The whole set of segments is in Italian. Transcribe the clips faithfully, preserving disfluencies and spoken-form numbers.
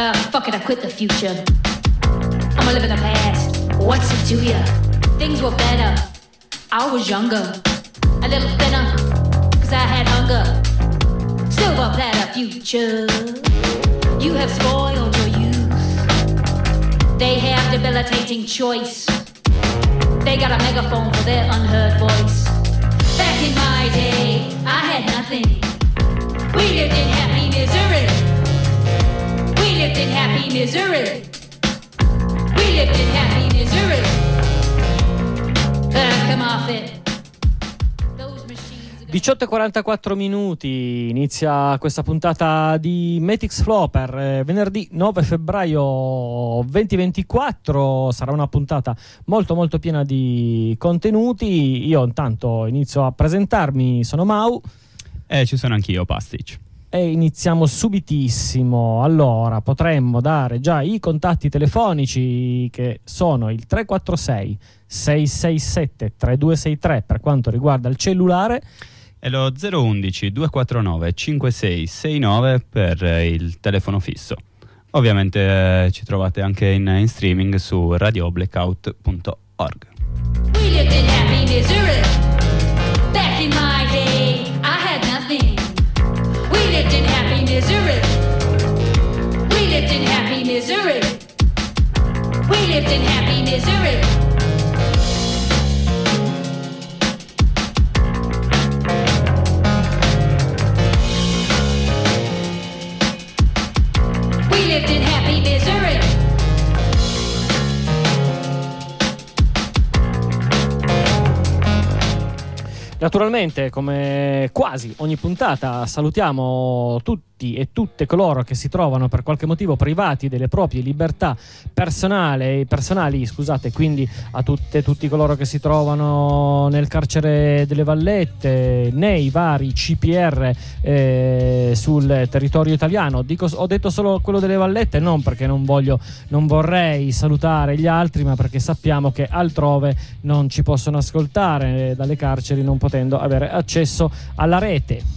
Uh, fuck it, I quit the future. I'ma live in the past. What's it to ya? Things were better. I was younger, a little thinner, cause I had hunger. Silver platter future. You have spoiled your youth. They have debilitating choice. They got a megaphone for their unheard voice. Back in my day, I had nothing. We lived in happy misery. We lived in happy misery. We lived in happy misery. Uh, come off it. diciotto e quarantaquattro minuti, inizia questa puntata di Matix Flow per eh, venerdì nove febbraio duemilaventiquattro. Sarà una puntata molto molto piena di contenuti. Io intanto inizio a presentarmi, sono Mau. E ci sono anch'io, Pastic. E iniziamo subitissimo. Allora, potremmo dare già i contatti telefonici, che sono il tre quattro sei sei sei sette tre due sei tre per quanto riguarda il cellulare, e lo zero undici due quattro nove cinque sei sei nove per il telefono fisso. Ovviamente eh, ci trovate anche in, in streaming su radio blackout punto org. We lived in happy misery. Back in my day, I had nothing. We lived in happy misery. We lived in happy misery. We lived in happy misery. We lived in happy misery. Naturalmente, come quasi ogni puntata, salutiamo tutti e tutte coloro che si trovano per qualche motivo privati delle proprie libertà personali, personali scusate, quindi a tutte e tutti coloro che si trovano nel carcere delle Vallette, nei vari C P R eh, sul territorio italiano. Dico, ho detto solo quello delle Vallette non perché non voglio, non vorrei salutare gli altri, ma perché sappiamo che altrove non ci possono ascoltare eh, dalle carceri, non potendo avere accesso alla rete.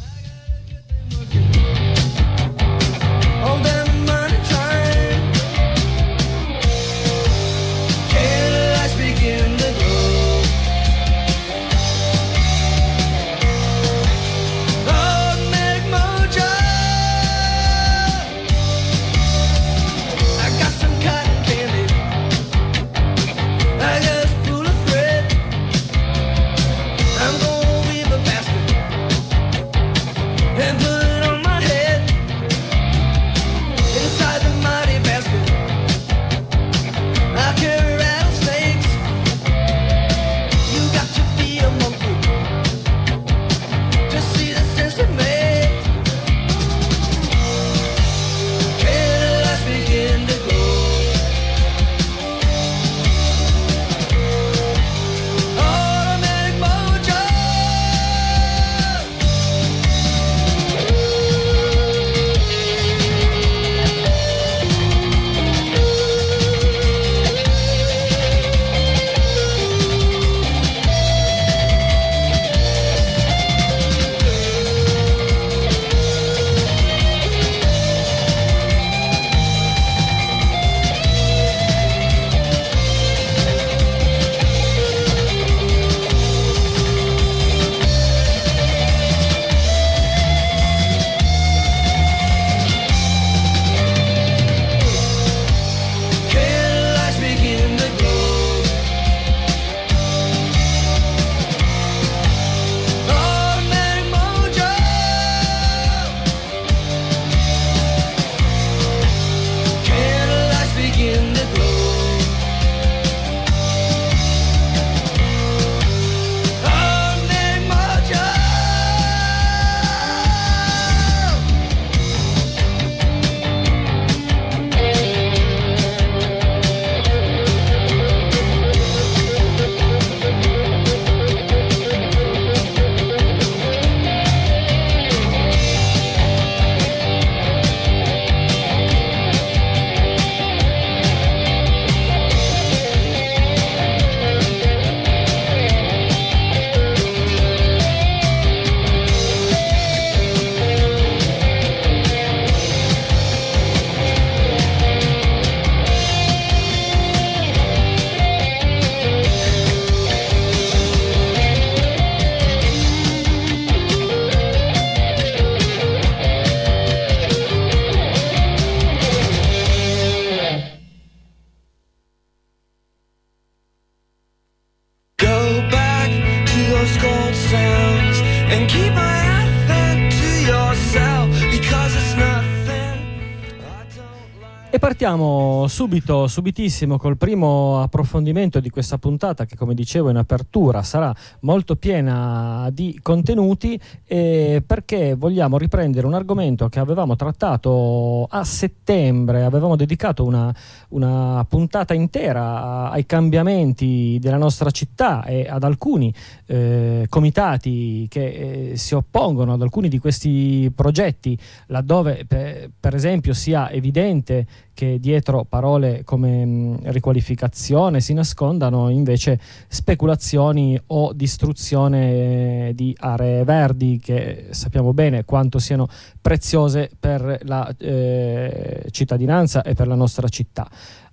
E partiamo subito, subitissimo col primo approfondimento di questa puntata che, come dicevo in apertura, sarà molto piena di contenuti, eh, perché vogliamo riprendere un argomento che avevamo trattato a settembre. Avevamo dedicato una, una puntata intera ai cambiamenti della nostra città e ad alcuni eh, comitati che eh, si oppongono ad alcuni di questi progetti, laddove per, per esempio sia evidente che dietro parole come mh, riqualificazione si nascondano invece speculazioni o distruzione eh, di aree verdi, che sappiamo bene quanto siano preziose per la eh, cittadinanza e per la nostra città.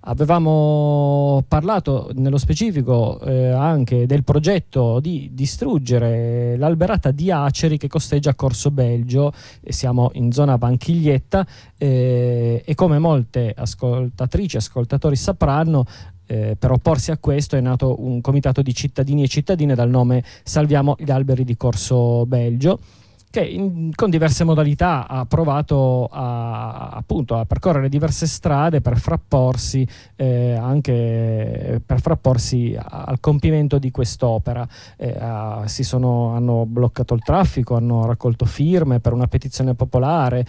Avevamo parlato nello specifico eh, anche del progetto di distruggere l'alberata di aceri che costeggia Corso Belgio, e siamo in zona Vanchiglietta, eh, e come molte ascoltatrici e ascoltatori sapranno, eh, per opporsi a questo è nato un comitato di cittadini e cittadine dal nome Salviamo gli alberi di Corso Belgio, che in, con diverse modalità ha provato a, appunto a percorrere diverse strade per frapporsi eh, anche per frapporsi al compimento di quest'opera. Eh, a, si sono, hanno bloccato il traffico, hanno raccolto firme per una petizione popolare,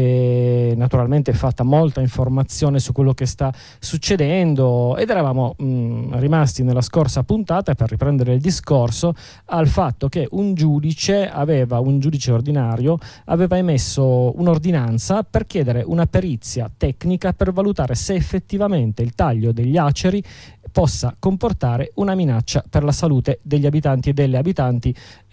e naturalmente fatta molta informazione su quello che sta succedendo, ed eravamo mh, rimasti nella scorsa puntata, per riprendere il discorso, al fatto che un giudice aveva un giudice ordinario aveva emesso un'ordinanza per chiedere una perizia tecnica per valutare se effettivamente il taglio degli aceri possa comportare una minaccia per la salute degli abitanti e delle abitanti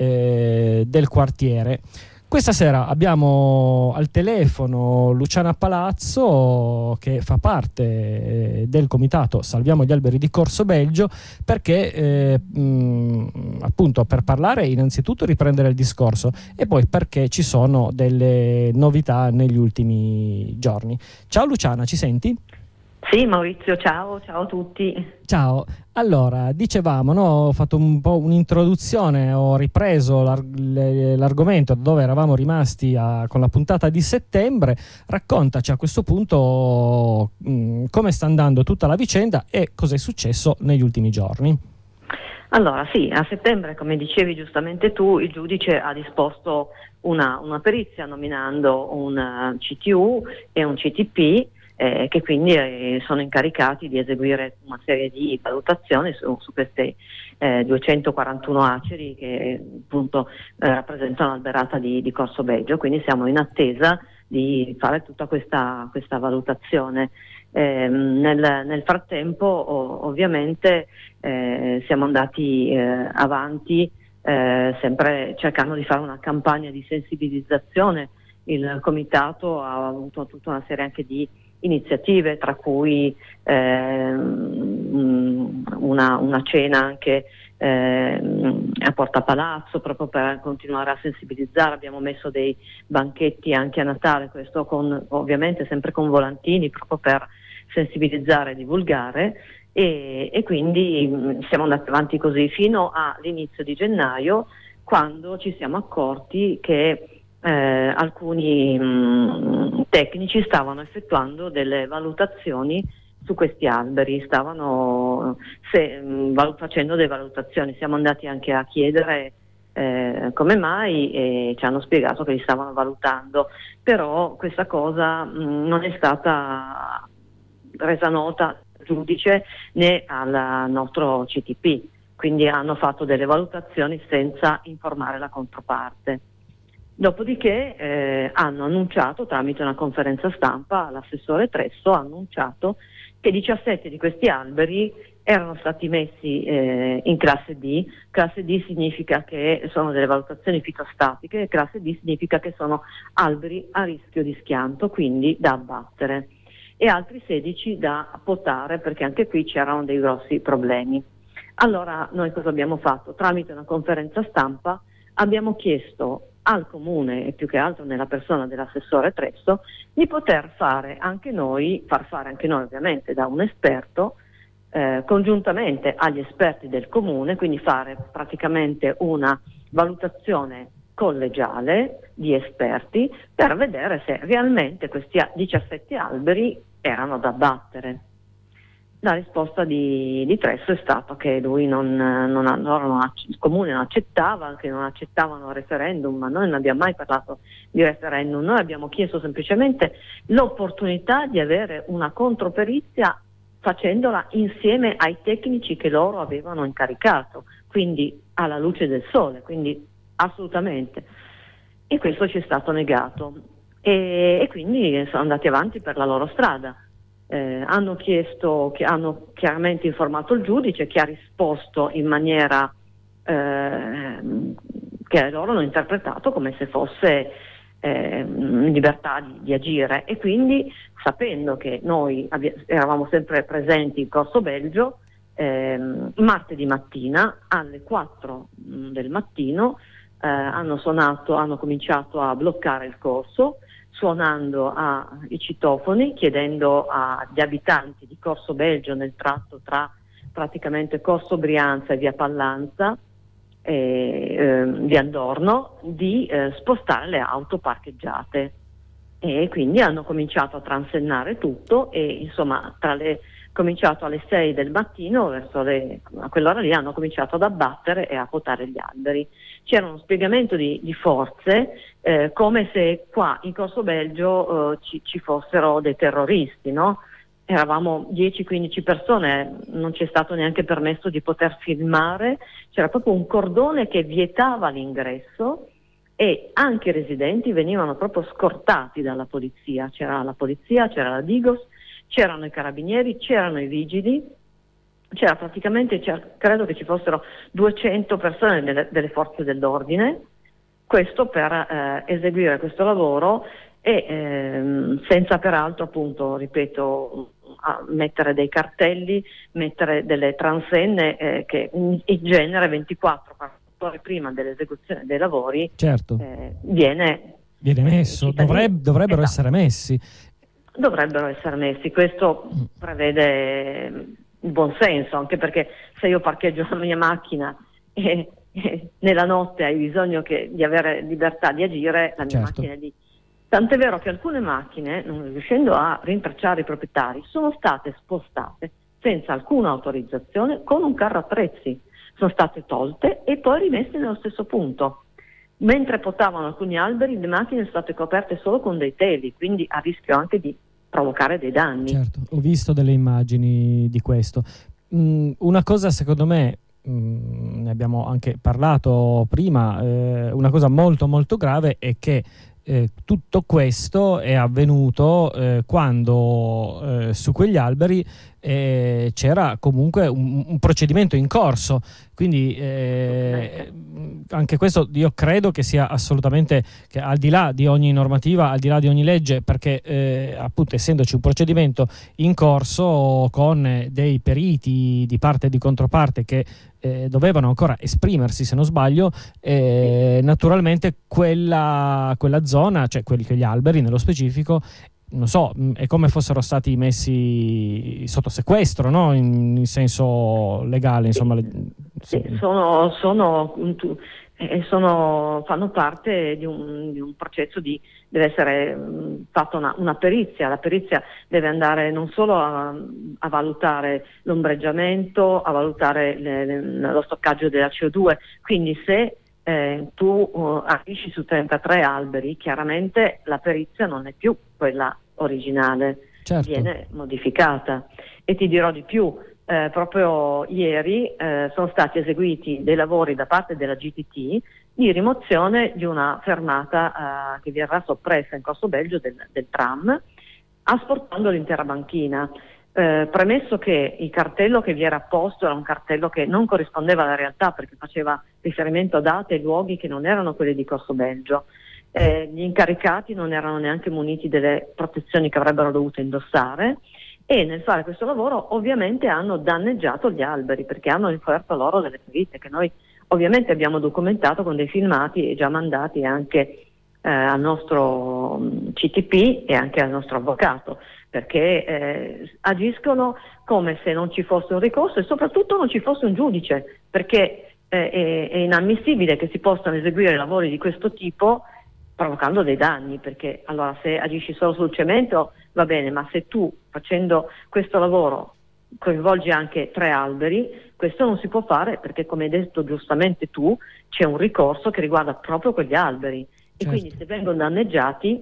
eh, del quartiere. Questa sera abbiamo al telefono Luciana Palazzo, che fa parte del comitato Salviamo gli alberi di Corso Belgio, perché eh, mh, appunto per parlare, innanzitutto riprendere il discorso, e poi perché ci sono delle novità negli ultimi giorni. Ciao Luciana, ci senti? Sì, Maurizio, ciao, ciao a tutti. Ciao, allora dicevamo, no, ho fatto un po' un'introduzione, ho ripreso l'ar- l'argomento dove eravamo rimasti a, con la puntata di settembre. Raccontaci a questo punto mh, come sta andando tutta la vicenda e cosa è successo negli ultimi giorni. Allora sì, a settembre, come dicevi giustamente tu, il giudice ha disposto una, una perizia nominando un C T U e un C T P, Eh, che quindi eh, sono incaricati di eseguire una serie di valutazioni su, su queste eh, duecentoquarantuno aceri che appunto eh, rappresentano l'alberata di, di Corso Belgio. Quindi siamo in attesa di fare tutta questa, questa valutazione. Eh, nel, nel frattempo o, ovviamente eh, siamo andati eh, avanti eh, sempre cercando di fare una campagna di sensibilizzazione. Il comitato ha avuto tutta una serie anche di iniziative, tra cui eh, una, una cena anche eh, a Porta Palazzo, proprio per continuare a sensibilizzare. Abbiamo messo dei banchetti anche a Natale, questo con, ovviamente sempre con volantini, proprio per sensibilizzare e divulgare, e, e quindi mh, siamo andati avanti così fino all'inizio di gennaio, quando ci siamo accorti che Eh, alcuni mh, tecnici stavano effettuando delle valutazioni su questi alberi, stavano se, mh, valut- facendo delle valutazioni. Siamo andati anche a chiedere eh, come mai, e ci hanno spiegato che li stavano valutando, però questa cosa mh, non è stata resa nota al giudice né al nostro C T P, quindi hanno fatto delle valutazioni senza informare la controparte. Dopodiché eh, hanno annunciato, tramite una conferenza stampa, l'assessore Tresso ha annunciato che diciassette di questi alberi erano stati messi eh, in classe D. Classe D significa che sono delle valutazioni fitostatiche, e classe D significa che sono alberi a rischio di schianto, quindi da abbattere, e altri sedici da potare, perché anche qui c'erano dei grossi problemi. Allora noi cosa abbiamo fatto? Tramite una conferenza stampa abbiamo chiesto al comune, e più che altro nella persona dell'assessore Tresso, di poter fare anche noi, far fare anche noi ovviamente da un esperto, eh, congiuntamente agli esperti del comune, quindi fare praticamente una valutazione collegiale di esperti per vedere se realmente questi diciassette alberi erano da abbattere. La risposta di, di Tresso è stata che lui non, non, loro non il comune non accettava, che non accettavano il referendum, ma noi non abbiamo mai parlato di referendum, noi abbiamo chiesto semplicemente l'opportunità di avere una controperizia facendola insieme ai tecnici che loro avevano incaricato, quindi alla luce del sole, quindi assolutamente. E questo ci è stato negato e, e quindi sono andati avanti per la loro strada. Eh, hanno chiesto, che hanno chiaramente informato il giudice, che ha risposto in maniera eh, che loro hanno interpretato come se fosse eh, libertà di, di agire, e quindi, sapendo che noi abbi- eravamo sempre presenti in Corso Belgio, eh, martedì mattina alle quattro mh, del mattino eh, hanno suonato, hanno cominciato a bloccare il corso, suonando ai citofoni, chiedendo agli abitanti di Corso Belgio, nel tratto tra praticamente Corso Brianza e via Pallanza e eh, via Andorno, di eh, spostare le auto parcheggiate, e quindi hanno cominciato a transennare tutto e insomma tra le cominciato alle sei del mattino, verso le, a quell'ora lì hanno cominciato ad abbattere e a potare gli alberi. C'era uno spiegamento di, di forze, eh, come se qua in Corso Belgio eh, ci, ci fossero dei terroristi, no? Eravamo dieci quindici persone, non ci è stato neanche permesso di poter filmare, c'era proprio un cordone che vietava l'ingresso e anche i residenti venivano proprio scortati dalla polizia, c'era la polizia, c'era la Digos, c'erano i carabinieri, c'erano i vigili, c'era praticamente, c'era, credo che ci fossero duecento persone delle, delle forze dell'ordine, questo per eh, eseguire questo lavoro e ehm, senza peraltro, appunto, ripeto, a mettere dei cartelli, mettere delle transenne eh, che in, in genere ventiquattro ore prima dell'esecuzione dei lavori certo. eh, viene, viene messo, Dovreb, dovrebbero esatto. essere messi. Dovrebbero essere messi, questo prevede il buon senso, anche perché se io parcheggio la mia macchina e, e nella notte hai bisogno che, di avere libertà di agire, la mia certo. macchina è lì. Tant'è vero che alcune macchine, non riuscendo a rintracciare i proprietari, sono state spostate senza alcuna autorizzazione con un carro attrezzi, sono state tolte e poi rimesse nello stesso punto. Mentre potavano alcuni alberi, le macchine sono state coperte solo con dei teli, quindi a rischio anche di provocare dei danni. Certo, ho visto delle immagini di questo. Mm, una cosa, secondo me, mm, ne abbiamo anche parlato prima, eh, una cosa molto molto grave è che eh, tutto questo è avvenuto eh, quando eh, su quegli alberi eh, c'era comunque un, un procedimento in corso, quindi eh, anche questo io credo che sia assolutamente, che al di là di ogni normativa, al di là di ogni legge, perché eh, appunto essendoci un procedimento in corso con dei periti di parte e di controparte che eh, dovevano ancora esprimersi, se non sbaglio, eh, naturalmente quella, quella zona, cioè quelli, quegli alberi nello specifico, non so, è come fossero stati messi sotto sequestro, no? In, in senso legale, insomma. Sì, sì. Sì, sono, sono, sono, fanno parte di un, di un processo di, deve essere fatta una, una perizia. La perizia deve andare non solo a, a valutare l'ombreggiamento, a valutare le, le, lo stoccaggio della C O due, quindi se Eh, tu uh, agisci su trentatré alberi, chiaramente la perizia non è più quella originale, certo. viene modificata. E ti dirò di più, eh, proprio ieri eh, sono stati eseguiti dei lavori da parte della G T T di rimozione di una fermata eh, che verrà soppressa in Corso Belgio del, del tram, asportando l'intera banchina. Eh, premesso che il cartello che vi era apposto era un cartello che non corrispondeva alla realtà, perché faceva riferimento a date e luoghi che non erano quelli di Corso Belgio, eh, gli incaricati non erano neanche muniti delle protezioni che avrebbero dovuto indossare, e nel fare questo lavoro ovviamente hanno danneggiato gli alberi, perché hanno inferto loro delle ferite che noi ovviamente abbiamo documentato con dei filmati e già mandati anche eh, al nostro C T P e anche al nostro avvocato, perché eh, agiscono come se non ci fosse un ricorso e soprattutto non ci fosse un giudice, perché eh, è, è inammissibile che si possano eseguire lavori di questo tipo provocando dei danni, perché allora se agisci solo sul cemento va bene, ma se tu facendo questo lavoro coinvolgi anche tre alberi, questo non si può fare perché, come hai detto giustamente tu, c'è un ricorso che riguarda proprio quegli alberi. Certo. E quindi se vengono danneggiati,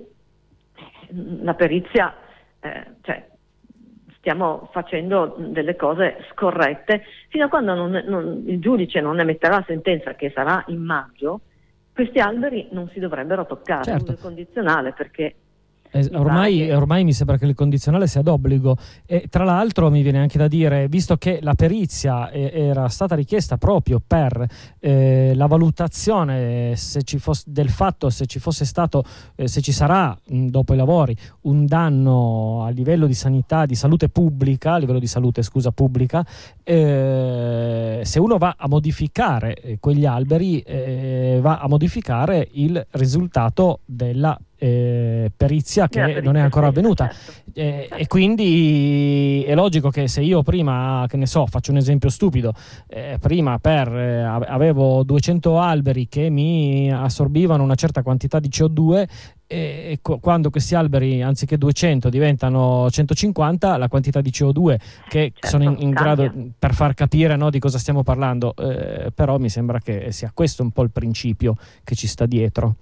la perizia, eh, cioè stiamo facendo delle cose scorrette fino a quando non, non, il giudice non emetterà la sentenza, che sarà in maggio. Questi alberi non si dovrebbero toccare. Certo. Uso condizionale, perché Eh, ormai, che... ormai mi sembra che il condizionale sia d'obbligo, e tra l'altro mi viene anche da dire, visto che la perizia eh, era stata richiesta proprio per eh, la valutazione se ci fosse, del fatto se ci fosse stato, eh, se ci sarà mh, dopo i lavori un danno a livello di sanità, di salute pubblica, a livello di salute scusa pubblica, eh, se uno va a modificare eh, quegli alberi eh, va a modificare il risultato della Eh, perizia che perizia non è ancora stessa, avvenuta. certo. Eh, Certo. E quindi è logico che se io prima, che ne so, faccio un esempio stupido, eh, prima per eh, avevo duecento alberi che mi assorbivano una certa quantità di C O due, e, e co- quando questi alberi anziché duecento diventano centocinquanta, la quantità di C O due che Certo, sono in, in cambia. grado, per far capire, no, di cosa stiamo parlando, eh, però mi sembra che sia questo un po' il principio che ci sta dietro.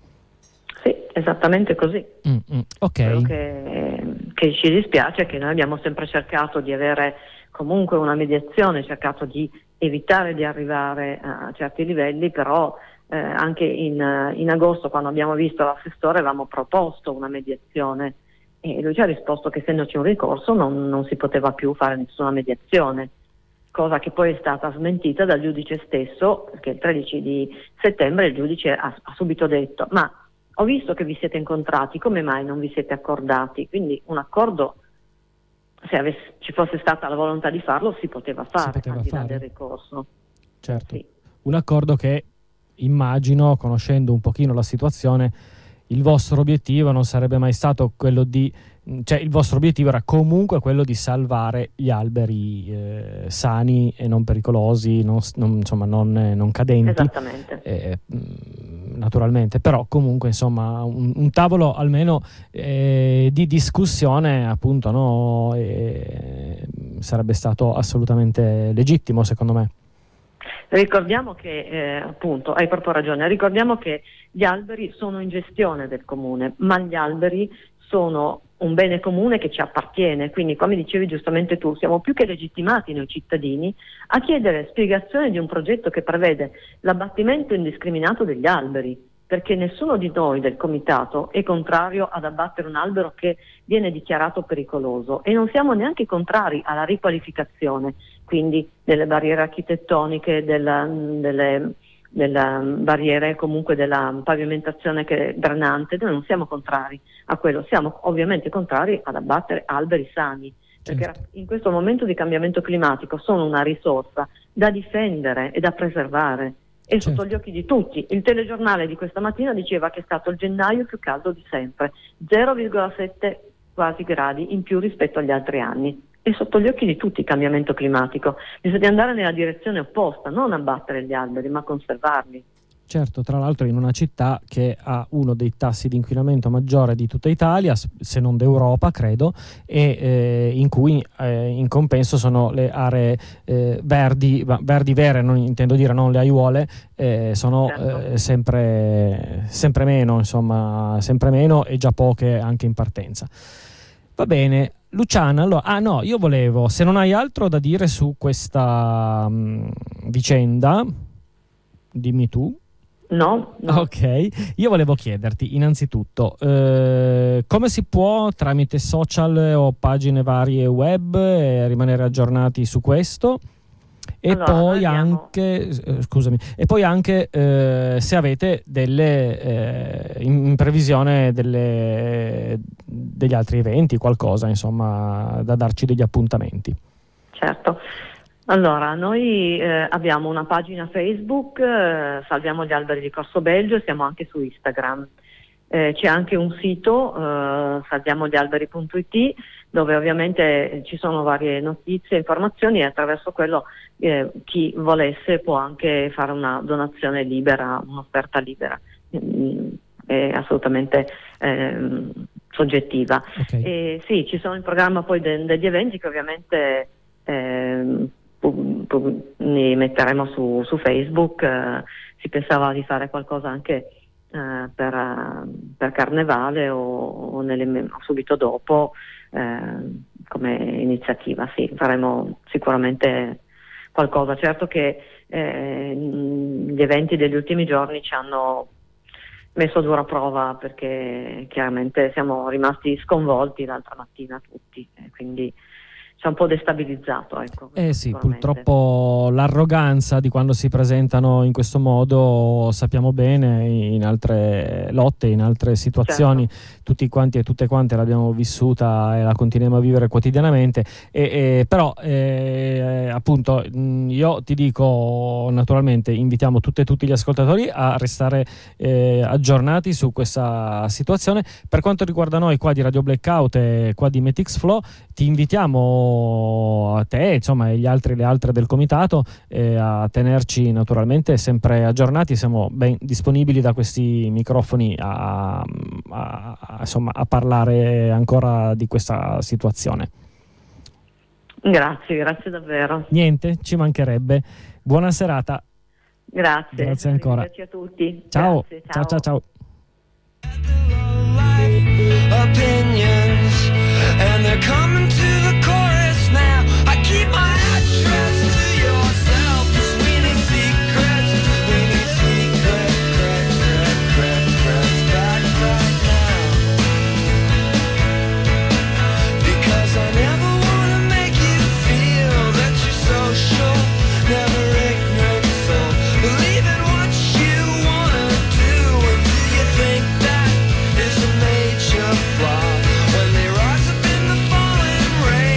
Sì, esattamente così. Mm, mm, ok. Quello che, che ci dispiace è che noi abbiamo sempre cercato di avere comunque una mediazione, cercato di evitare di arrivare a certi livelli, però eh, anche in, in agosto, quando abbiamo visto l'assessore, avevamo proposto una mediazione e lui ci ha risposto che, essendoci un ricorso, non, non si poteva più fare nessuna mediazione, cosa che poi è stata smentita dal giudice stesso, perché il tredici di settembre il giudice ha, ha subito detto: ma ho visto che vi siete incontrati, come mai non vi siete accordati? Quindi un accordo, se avesse, ci fosse stata la volontà di farlo, si poteva fare, Si poteva al di là fare. del ricorso. Certo. Sì. Un accordo che immagino, conoscendo un pochino la situazione, il vostro obiettivo non sarebbe mai stato quello di, cioè il vostro obiettivo era comunque quello di salvare gli alberi eh, sani e non pericolosi, non, non, insomma non, non cadenti. Esattamente. Eh, naturalmente, però comunque insomma un, un tavolo almeno eh, di discussione, appunto, no, eh, sarebbe stato assolutamente legittimo, secondo me. Ricordiamo che, eh, appunto, hai proprio ragione, ricordiamo che gli alberi sono in gestione del comune, ma gli alberi sono un bene comune che ci appartiene, quindi, come dicevi giustamente tu, siamo più che legittimati noi cittadini a chiedere spiegazione di un progetto che prevede l'abbattimento indiscriminato degli alberi, perché nessuno di noi del comitato è contrario ad abbattere un albero che viene dichiarato pericoloso, e non siamo neanche contrari alla riqualificazione, quindi delle barriere architettoniche, della, delle, delle barriere, comunque della pavimentazione che è drenante. Noi non siamo contrari a quello, siamo ovviamente contrari ad abbattere alberi sani, perché Certo. in questo momento di cambiamento climatico sono una risorsa da difendere e da preservare. È Certo. sotto gli occhi di tutti. Il telegiornale di questa mattina diceva che è stato il gennaio più caldo di sempre, zero virgola sette quasi gradi in più rispetto agli altri anni. È sotto gli occhi di tutti il cambiamento climatico. Bisogna andare nella direzione opposta, non abbattere gli alberi, ma conservarli. Certo, tra l'altro in una città che ha uno dei tassi di inquinamento maggiore di tutta Italia, se non d'Europa, credo, e eh, in cui eh, in compenso sono le aree eh, verdi, verdi vere, non intendo dire non le aiuole, eh, sono Certo. eh, sempre, sempre meno, insomma, sempre meno, e già poche anche in partenza. Va bene, Luciana, allora, ah no, io volevo, se non hai altro da dire su questa mh, vicenda, dimmi tu. No? no. Ok, io volevo chiederti innanzitutto eh, come si può tramite social o pagine varie web eh, rimanere aggiornati su questo, e Allora, poi noi abbiamo- anche eh, scusami e poi anche eh, se avete delle eh, in, in previsione delle, degli altri eventi, qualcosa insomma da darci degli appuntamenti. Certo. Allora, noi eh, abbiamo una pagina Facebook, eh, Salviamo gli alberi di Corso Belgio, e siamo anche su Instagram. Eh, c'è anche un sito, eh, salviamoglialberi punto it, dove ovviamente ci sono varie notizie, informazioni, e attraverso quello eh, chi volesse può anche fare una donazione libera, un'offerta libera. Mm, è assolutamente eh, soggettiva. Okay. E sì, ci sono in programma poi de- degli eventi che ovviamente eh, pu- pu- ne metteremo su, su Facebook. Eh, si pensava di fare qualcosa anche eh, per, uh, per Carnevale o, o, nelle, o subito dopo eh, come iniziativa. Sì, faremo sicuramente qualcosa. Certo che eh, gli eventi degli ultimi giorni ci hanno messo a dura prova, perché chiaramente siamo rimasti sconvolti l'altra mattina tutti, e quindi ci ha un po' destabilizzato, ecco. Eh sì, purtroppo l'arroganza di quando si presentano in questo modo, sappiamo bene, in altre lotte, in altre situazioni, certo, tutti quanti e tutte quante l'abbiamo vissuta e la continuiamo a vivere quotidianamente, e, e, però eh, appunto io ti dico, naturalmente invitiamo tutte e tutti gli ascoltatori a restare eh, aggiornati su questa situazione. Per quanto riguarda noi qua di Radio Blackout e qua di Metix Flow, ti invitiamo a te, insomma, e gli altri, le altre del comitato, eh, a tenerci naturalmente sempre aggiornati. Siamo ben disponibili da questi microfoni a, a, a, insomma, a parlare ancora di questa situazione. Grazie, grazie davvero. Niente, ci mancherebbe. Buona serata. Grazie. Grazie ancora. Grazie a tutti. Ciao. Grazie, ciao, ciao, ciao. Opinions, and they're coming to the chorus now. I keep my address to yourself, 'cause we need secrets, we need secret, crack, crack, crack, cracks back right now. Because I never wanna make you feel that you're social, never ignorant soul, believe in what you wanna do, and do you think that is a major flaw? When they rise up in the falling rain,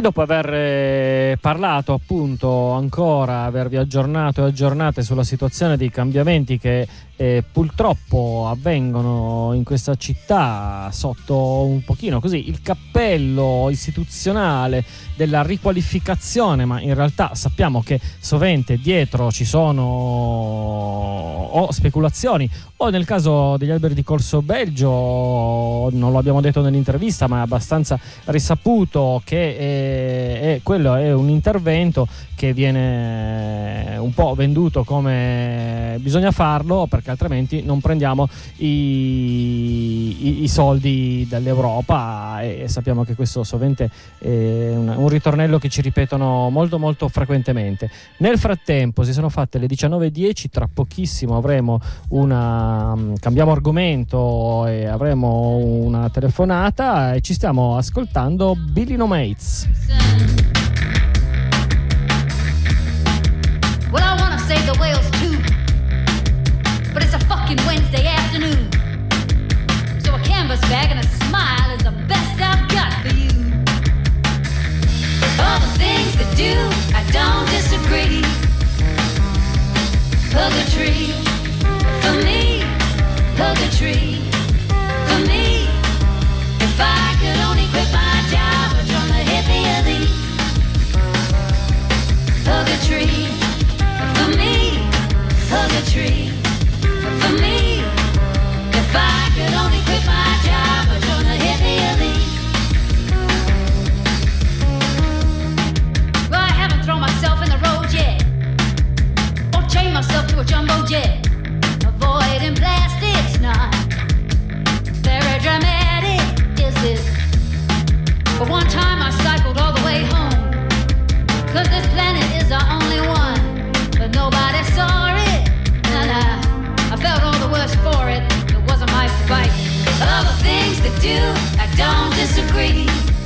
E dopo aver eh, parlato appunto ancora, avervi aggiornato e aggiornate sulla situazione dei cambiamenti che eh, purtroppo avvengono in questa città sotto un pochino così il cappello istituzionale della riqualificazione, ma in realtà sappiamo che sovente dietro ci sono o speculazioni o nel caso degli alberi di Corso Belgio, non lo abbiamo detto nell'intervista ma è abbastanza risaputo che è, è, quello è un intervento che viene un po' venduto come bisogna farlo perché altrimenti non prendiamo i, i, i soldi dall'Europa, e sappiamo che questo sovente è un, un ritornello che ci ripetono molto molto frequentemente. Nel frattempo si sono fatte le diciannove e dieci, tra pochissimo avremo una cambiamo argomento e avremo una telefonata e ci stiamo ascoltando Billy No Mates. Well, I wanna save the whales too, but it's a fucking Wednesday afternoon, so a canvas bag and a smile is the best I've got for you. All the things that do, I don't disagree. Hug a tree, for me, hug a tree, for me. If I could only quit my job or join the hippie elite. Hug a tree, for me, hug a tree, for me. If I could only quit my job or join the hippie elite. Well, I haven't thrown myself in the road yet, or chained myself to a jumbo jet. Avoiding plastics, not very dramatic, is it? But one time I cycled all the way home, cause this planet is the only one, but nobody saw it, and I, I felt all the worse for it, it wasn't my fight. All the things that do, I don't disagree.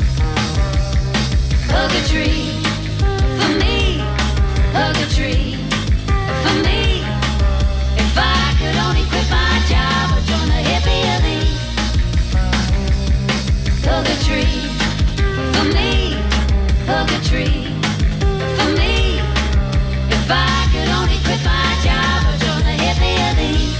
Hug a tree, for me, hug a tree, for me. If I could only quit my job or join the hippie elite. Hug a tree, for me, hug a tree, for me. If I could only quit my job or join the hippie elite.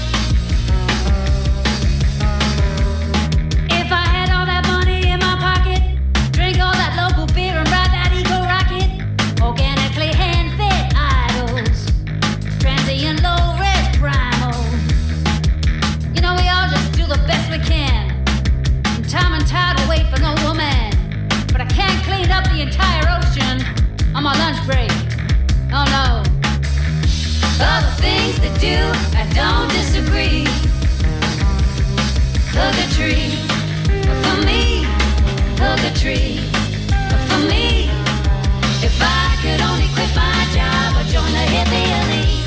If I had all that money in my pocket, drink all that local beer and ride that ego rocket, organically hand-fed idols, transient low-res primal. You know, we all just do the best we can. And time and tide will wait for no woman, but I can't clean up the entire ocean on my lunch break. Oh no. All the things that do, I don't disagree. Hug a tree, for me, hug a tree, for me. If I could only quit my job or join the hippie elite.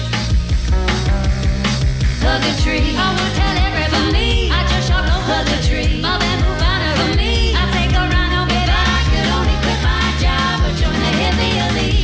Hug a tree, I wanna tell everybody. For me, I just shot no hug a tree. My bamboo banner. For me, I take a rhino, baby. If I could only quit my job or join the hippie elite.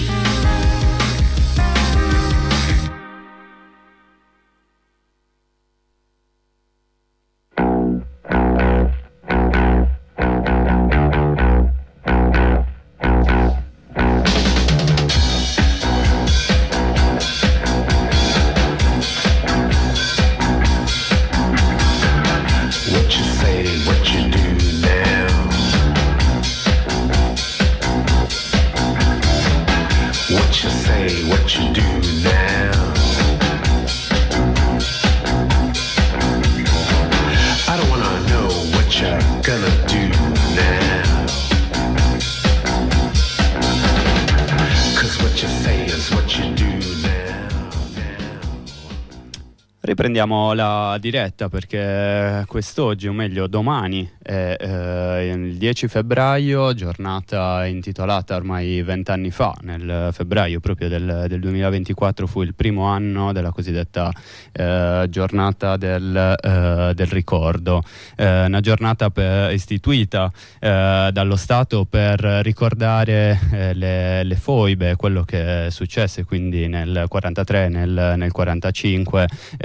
Riprendiamo la diretta perché quest'oggi, o meglio domani, è eh, il dieci febbraio, giornata intitolata ormai vent'anni fa, nel febbraio proprio del, del duemilaventiquattro fu il primo anno della cosiddetta eh, giornata del, eh, del ricordo, eh, una giornata per, istituita eh, dallo Stato per ricordare eh, le, le foibe, quello che successe quindi nel quarantatré, nel, nel quarantacinque, eh,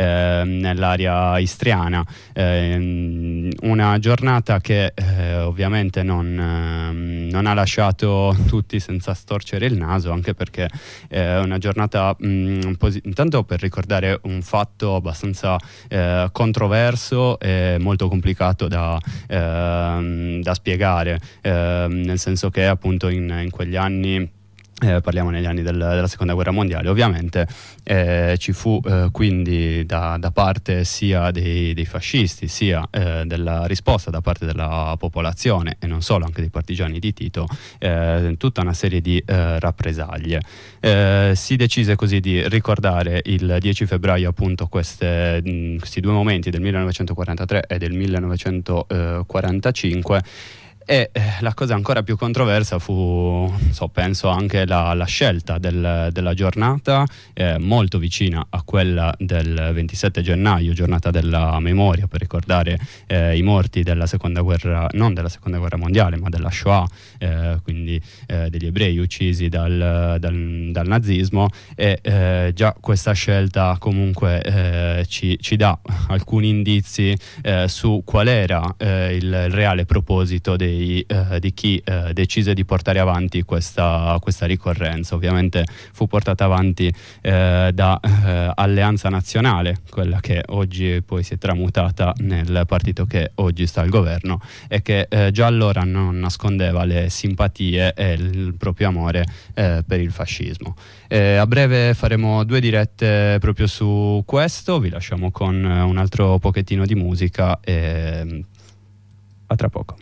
eh, nell'area istriana. Eh, una giornata che eh, ovviamente non, eh, non ha lasciato tutti senza storcere il naso, anche perché è una giornata mh, posi- intanto per ricordare un fatto abbastanza eh, controverso e molto complicato da, eh, da spiegare, eh, nel senso che appunto in, in quegli anni, Eh, parliamo negli anni del, della seconda guerra mondiale, ovviamente eh, ci fu eh, quindi da, da parte sia dei, dei fascisti sia eh, della risposta da parte della popolazione, e non solo, anche dei partigiani di Tito, eh, tutta una serie di eh, rappresaglie. Eh, si decise così di ricordare il dieci febbraio appunto queste, mh, questi due momenti del millenovecentoquarantatré e del millenovecentoquarantacinque. E eh, la cosa ancora più controversa fu, so, penso anche la, la scelta del, della giornata, eh, molto vicina a quella del ventisette gennaio, giornata della memoria, per ricordare eh, i morti della seconda guerra, non della seconda guerra mondiale, ma della Shoah, eh, quindi eh, degli ebrei uccisi dal, dal, dal nazismo. E eh, già questa scelta comunque eh, ci, ci dà alcuni indizi eh, su qual era eh, il, il reale proposito dei Di, eh, di chi eh, decise di portare avanti questa, questa ricorrenza. Ovviamente fu portata avanti eh, da eh, Alleanza Nazionale, quella che oggi poi si è tramutata nel partito che oggi sta al governo, e che eh, già allora non nascondeva le simpatie e il proprio amore eh, per il fascismo. Eh, a breve faremo due dirette proprio su questo, vi lasciamo con un altro pochettino di musica e a tra poco.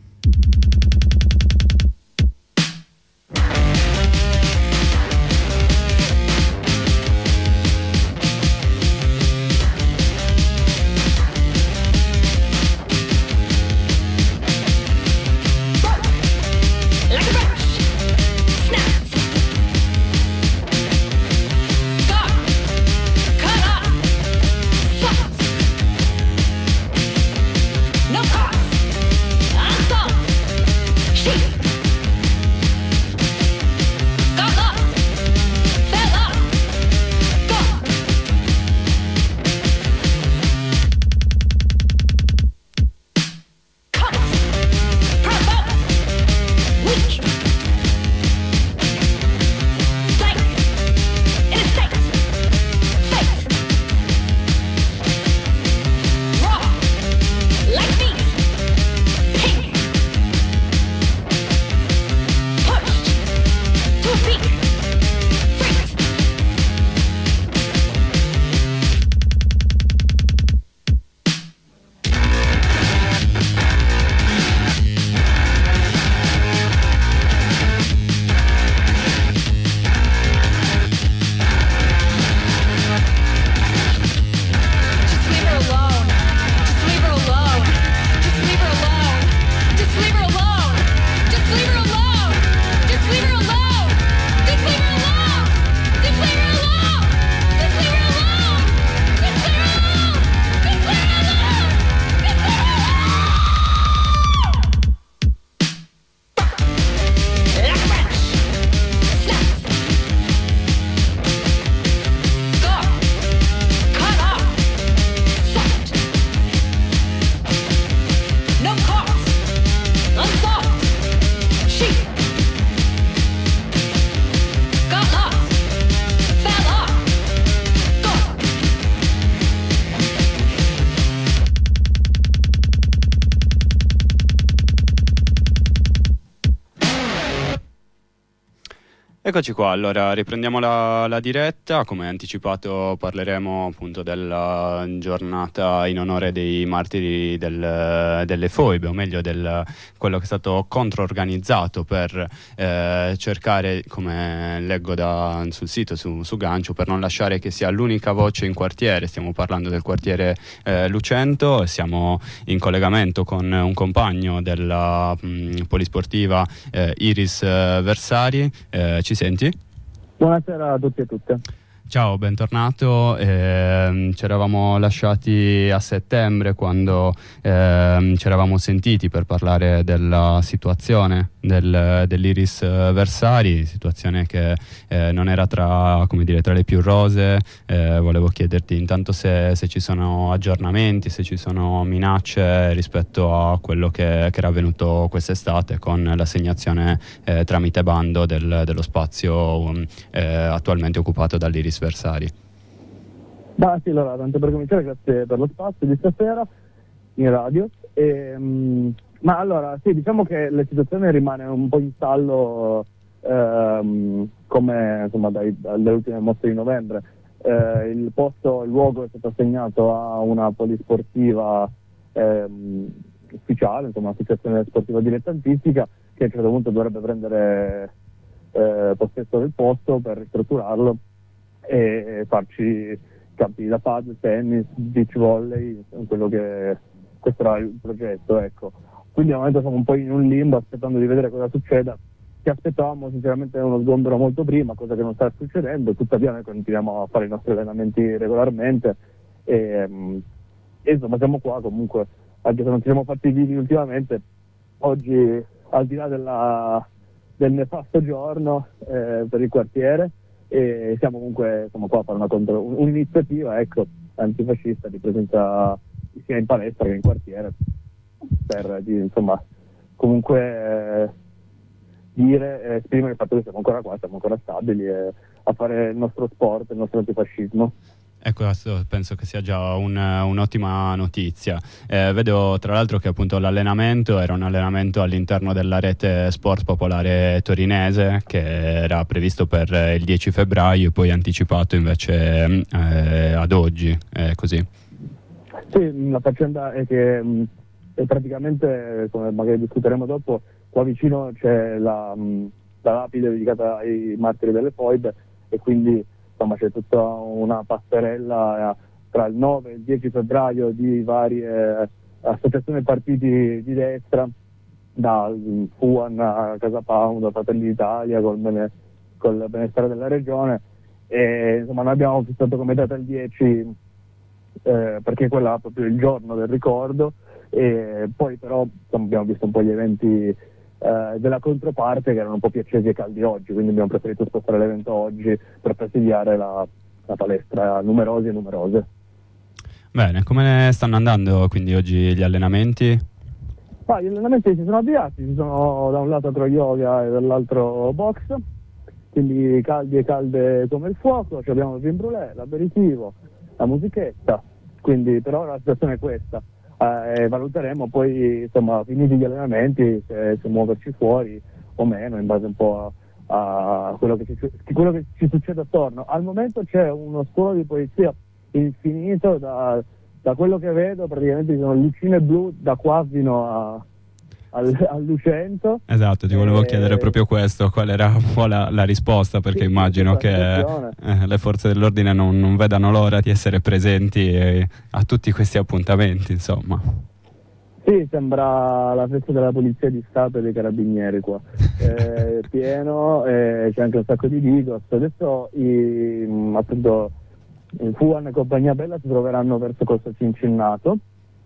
Eccoci qua, allora riprendiamo la, la diretta. Come anticipato parleremo appunto della giornata in onore dei martiri del, delle foibe, o meglio del quello che è stato controorganizzato per eh, cercare, come leggo da, sul sito, su, su Gancio, per non lasciare che sia l'unica voce in quartiere. Stiamo parlando del quartiere eh, Lucento, siamo in collegamento con un compagno della mh, polisportiva eh, Iris eh, Versari. Eh, ci senti? Buonasera a tutti e tutte. Ciao, bentornato. Eh, ci eravamo lasciati a settembre quando eh, ci eravamo sentiti per parlare della situazione del, dell'Iris Versari, situazione che eh, non era tra, come dire, tra le più rose. Eh, volevo chiederti intanto se, se ci sono aggiornamenti, se ci sono minacce rispetto a quello che, che era avvenuto quest'estate con l'assegnazione eh, tramite bando del, dello spazio um, eh, attualmente occupato dall'Iris Versari. Ma sì, allora, tanto per cominciare, grazie per lo spazio di stasera in radio. E, um, ma allora, sì, diciamo che la situazione rimane un po' in stallo um, come insomma dai, dalle ultime mosse di novembre. Eh, il posto, il luogo è stato assegnato a una polisportiva ehm, ufficiale, insomma un'associazione sportiva dilettantistica, che a un certo punto dovrebbe prendere eh, possesso del posto per ristrutturarlo e farci campi da padel, tennis, beach volley, quello che questo era il progetto, ecco. Quindi al momento siamo un po' in un limbo aspettando di vedere cosa succeda. Ci aspettavamo sinceramente uno sgombero molto prima, cosa che non sta succedendo, tuttavia noi continuiamo a fare i nostri allenamenti regolarmente e, e insomma siamo qua comunque, anche se non ci siamo fatti vivi ultimamente. Oggi, al di là della, del nefasto giorno eh, per il quartiere, e siamo comunque siamo qua a fare una contro, un'iniziativa ecco, antifascista di presenza sia in palestra che in quartiere per di, insomma comunque eh, dire e esprimere il fatto che siamo ancora qua, siamo ancora stabili e a fare il nostro sport, il nostro antifascismo. Ecco, questo penso che sia già un, un'ottima notizia. Eh, vedo tra l'altro che appunto l'allenamento era un allenamento all'interno della rete sport popolare torinese che era previsto per il dieci febbraio e poi anticipato invece eh, ad oggi, è così? Sì, la faccenda è che mh, è praticamente, come magari discuteremo dopo, qua vicino c'è la, mh, la lapide dedicata ai martiri delle foibe e quindi insomma c'è tutta una passerella tra il nove e il dieci febbraio di varie associazioni e partiti di destra, dal F U A N a Casa Pound, a Fratelli d'Italia, col, bene, col benessere della regione, e insomma noi abbiamo fissato come data il dieci eh, perché quella è proprio il giorno del ricordo, e poi però insomma, abbiamo visto un po' gli eventi Eh, della controparte che erano un po' più accesi e caldi oggi, quindi abbiamo preferito spostare l'evento oggi per presidiare la, la palestra numerosi e numerose. Bene, come stanno andando quindi oggi gli allenamenti? Ah, gli allenamenti si sono avviati, ci sono da un lato acro yoga e dall'altro box, quindi caldi e calde come il fuoco, cioè abbiamo il vin brûlé, l'aperitivo, la musichetta, quindi però la situazione è questa. Eh, valuteremo poi insomma finiti gli allenamenti se, se muoverci fuori o meno in base un po' a, a quello, che ci, quello che ci succede attorno. Al momento c'è uno scuolo di polizia infinito, da, da quello che vedo praticamente ci sono lucine blu da qua fino a Al, al Lucento. Esatto, ti volevo e... chiedere proprio questo, qual era un po' la, la risposta, perché sì, immagino sì, che eh, le forze dell'ordine non, non vedano l'ora di essere presenti eh, a tutti questi appuntamenti, insomma. Sì, sembra la festa della polizia di Stato e dei carabinieri qua. È pieno, eh, c'è anche un sacco di Digos. Adesso i, appunto il F U A N e compagnia bella si troveranno verso Corso Cincinnato,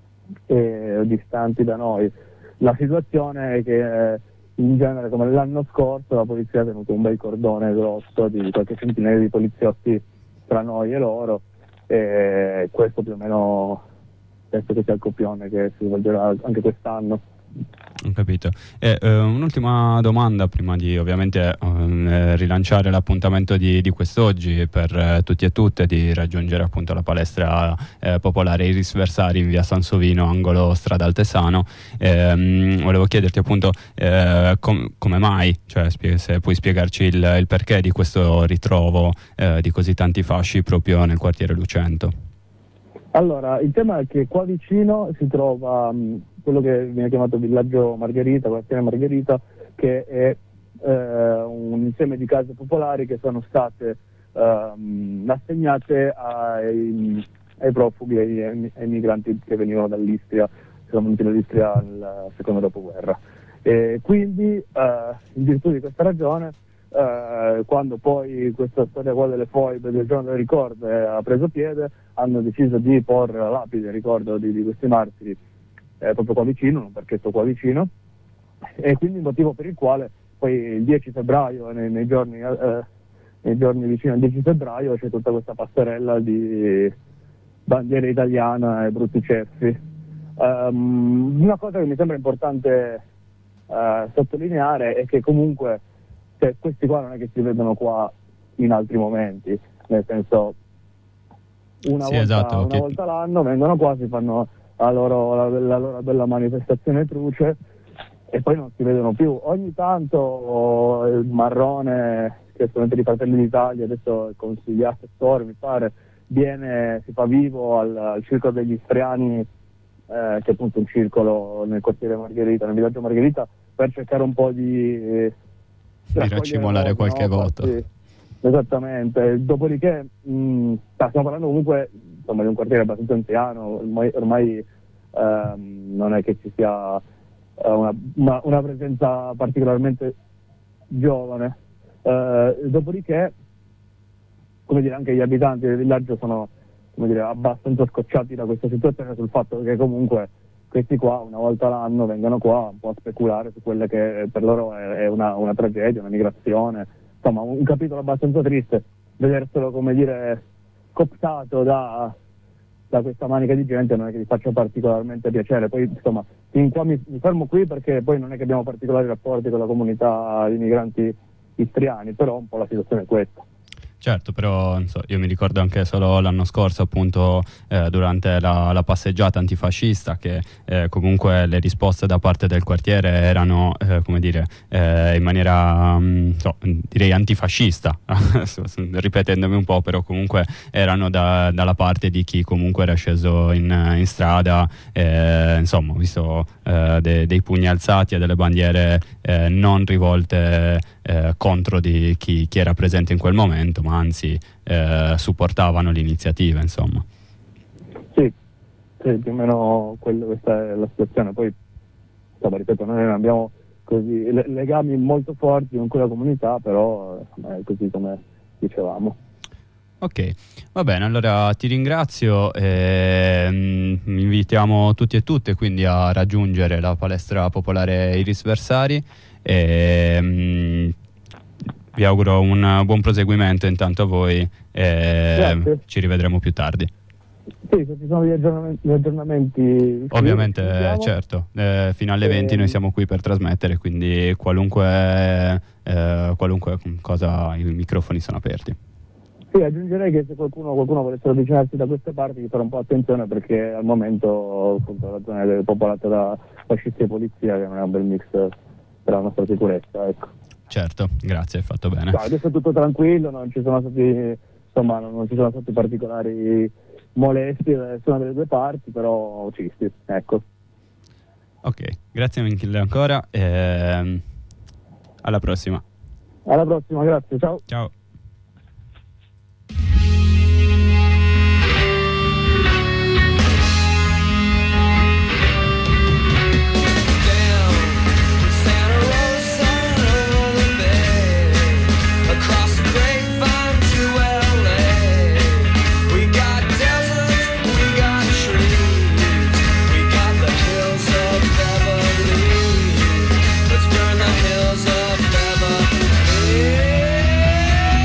e distanti da noi. La situazione è che eh, in genere, come l'anno scorso, la polizia ha tenuto un bel cordone grosso di qualche centinaia di poliziotti tra noi e loro, e questo più o meno penso che sia il copione che si svolgerà anche quest'anno. Ho capito. E, eh, un'ultima domanda prima di ovviamente eh, rilanciare l'appuntamento di, di quest'oggi per eh, tutti e tutte, di raggiungere appunto la palestra eh, popolare Iris Versari in via Sansovino, angolo strada Altesano. Eh, mh, volevo chiederti appunto eh, com- come mai, cioè spie- se puoi spiegarci il, il perché di questo ritrovo eh, di così tanti fasci proprio nel quartiere Lucento. Allora, il tema è che qua vicino si trova mh, quello che viene chiamato Villaggio Margherita, quartiere Margherita, che è eh, un insieme di case popolari che sono state eh, assegnate ai, ai profughi, ai, ai migranti che venivano dall'Istria, che sono venuti dall'Istria nel secondo dopoguerra. E quindi, eh, in virtù di questa ragione, eh, quando poi questa storia qua delle foibe del giorno del ricordo eh, ha preso piede, hanno deciso di porre la lapide in ricordo di, di questi martiri eh, proprio qua vicino, un parchetto qua vicino, e quindi il motivo per il quale poi il dieci febbraio, nei, nei giorni eh, nei giorni vicino al dieci febbraio, c'è tutta questa passerella di bandiera italiana e brutti ceffi. Um, una cosa che mi sembra importante uh, sottolineare è che comunque cioè, questi qua non è che si vedono qua in altri momenti, nel senso una, Sì, volta, esatto, una che- volta l'anno vengono qua, si fanno la loro, la, la loro bella manifestazione truce e poi non si vedono più. Ogni tanto il Marrone, che è esponente di Fratelli d'Italia, adesso è consigliato assessore mi pare, viene, si fa vivo al, al Circolo degli Istriani, eh, che è appunto un circolo nel quartiere Margherita, nel villaggio Margherita, per cercare un po' di, eh, Di racimolare voti, qualche no? voto. Sì, esattamente. Dopodiché mh, stiamo parlando comunque insomma, di un quartiere abbastanza anziano, ormai, ormai ehm, non è che ci sia eh, una, una, una presenza particolarmente giovane. Eh, dopodiché, come dire, anche gli abitanti del villaggio sono, come dire, abbastanza scocciati da questa situazione, sul fatto che comunque questi qua una volta l'anno vengono qua un po' a speculare su quelle che per loro è, è una, una tragedia, una migrazione, insomma un, un capitolo abbastanza triste, vederselo, come dire, cooptato da, da questa manica di gente non è che vi faccia particolarmente piacere. Poi insomma fin qua mi, mi fermo qui perché poi non è che abbiamo particolari rapporti con la comunità di migranti istriani, però un po' la situazione è questa. Certo, però non so, io mi ricordo anche solo l'anno scorso, appunto, eh, durante la, la passeggiata antifascista, che eh, comunque le risposte da parte del quartiere erano, eh, come dire, eh, in maniera, mh, so, direi antifascista, ripetendomi un po', però comunque erano da, dalla parte di chi comunque era sceso in, in strada, eh, insomma, ho visto eh, de, dei pugni alzati e delle bandiere eh, non rivolte eh, contro di chi, chi era presente in quel momento, ma anzi eh, supportavano l'iniziativa, insomma. Sì, sì, più o meno quello, questa è la situazione. Poi, insomma, ripeto, noi non abbiamo così le- legami molto forti con quella comunità, però insomma, è così come dicevamo. Ok, va bene, allora ti ringrazio e mm, invitiamo tutti e tutte quindi a raggiungere la palestra popolare Iris Versari e mm, vi auguro un buon proseguimento intanto a voi e Grazie. ci rivedremo più tardi. Sì, se ci sono degli aggiornamenti, degli aggiornamenti Ovviamente, ci sentiamo. certo, eh, fino alle venti Ehm. noi siamo qui per trasmettere, quindi qualunque, eh, qualunque cosa, i microfoni sono aperti. Sì, aggiungerei che se qualcuno, qualcuno volesse avvicinarsi da queste parti di fare un po' attenzione, perché al momento appunto la zona è popolata da fascisti e polizia, che non è un bel mix per la nostra sicurezza, ecco. Certo, grazie, hai fatto bene. No, adesso è tutto tranquillo, non ci sono stati insomma non, non ci sono stati particolari molesti da nessuna delle due parti, però ci sti, ecco. Ok, grazie mille ancora e alla prossima. Alla prossima, grazie, ciao. Ciao. Santa Rosa over the bay, across the grapevine to L A. We got deserts, we got trees, we got the hills of Beverly. Let's burn the hills of Beverly.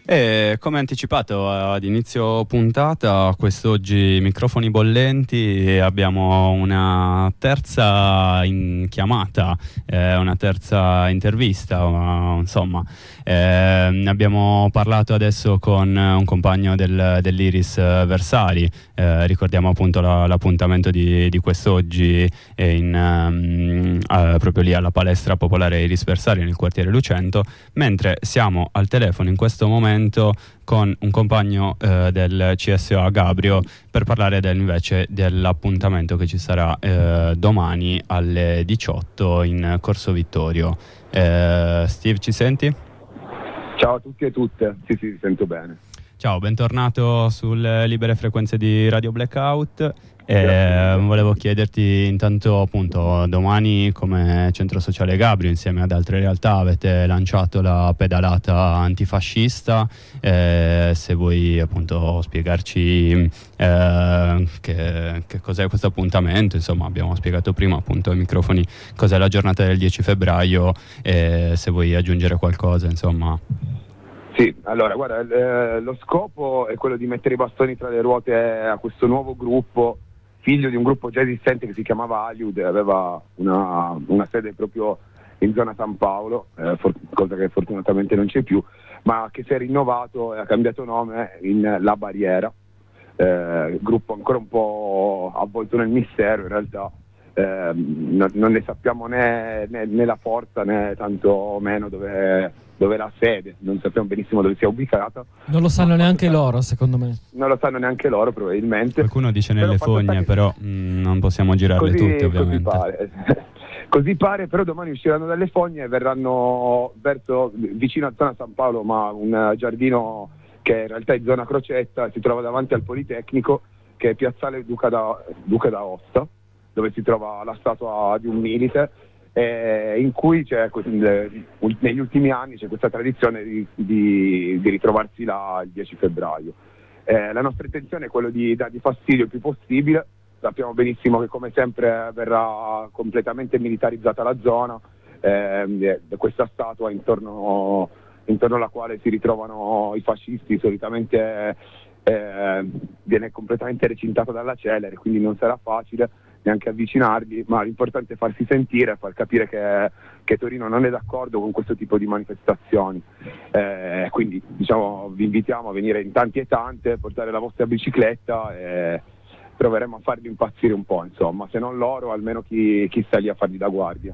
E come anticipato ad inizio puntata, quest'oggi microfoni bollenti, e abbiamo una terza in chiamata, eh, una terza intervista, ma, insomma, eh, abbiamo parlato adesso con un compagno del, dell'Iris Versali, eh, ricordiamo appunto la, l'appuntamento di, di quest'oggi in, um, eh, proprio lì alla palestra popolare Iris Versali nel quartiere Lucento, mentre siamo al telefono in questo momento con un compagno eh, del C S O A Gabrio per parlare del, invece dell'appuntamento che ci sarà eh, domani alle diciotto in Corso Vittorio. Eh, Steve, ci senti? Ciao a tutti e tutte, sì sì, sento bene. Ciao, bentornato sulle libere frequenze di Radio Blackout. Eh, volevo chiederti intanto, appunto, domani come Centro Sociale Gabrio insieme ad altre realtà avete lanciato la pedalata antifascista, eh, se vuoi appunto spiegarci eh, che, che cos'è questo appuntamento. Insomma, abbiamo spiegato prima appunto ai microfoni cos'è la giornata del dieci febbraio, e se vuoi aggiungere qualcosa, insomma. Sì, allora guarda, eh, lo scopo è quello di mettere i bastoni tra le ruote a questo nuovo gruppo, figlio di un gruppo già esistente che si chiamava Aliud e aveva una, una sede proprio in zona San Paolo, eh, for- cosa che fortunatamente non c'è più, ma che si è rinnovato e ha cambiato nome in La Barriera, eh, gruppo ancora un po' avvolto nel mistero in realtà. Eh, non, non ne sappiamo né, né, né la forza né tanto meno dove, dove è la sede, non sappiamo benissimo dove sia ubicata. Non lo sanno neanche loro, secondo me. Non lo sanno neanche loro probabilmente. Qualcuno dice nelle Però fogne, che... però mh, non possiamo girarle così, tutte, ovviamente. Così pare. Così pare, però domani usciranno dalle fogne e verranno verso vicino a zona San Paolo, ma un giardino che in realtà è zona Crocetta, si trova davanti al Politecnico, che è piazzale Duca da, Duca d'Aosta, dove si trova la statua di un milite, eh, in cui c'è, negli ultimi anni c'è questa tradizione di, di, di ritrovarsi là il dieci febbraio. Eh, la nostra intenzione è quella di dargli fastidio il più possibile. Sappiamo benissimo che come sempre verrà completamente militarizzata la zona, eh, questa statua intorno, intorno alla quale si ritrovano i fascisti solitamente eh, viene completamente recintata dalla celere, quindi non sarà facile neanche avvicinarli, ma l'importante è farsi sentire, far capire che, che Torino non è d'accordo con questo tipo di manifestazioni. Eh, quindi diciamo vi invitiamo a venire in tanti e tante, portare la vostra bicicletta e proveremo a farli impazzire un po', insomma, se non loro almeno chi, chi sta lì a fargli da guardia.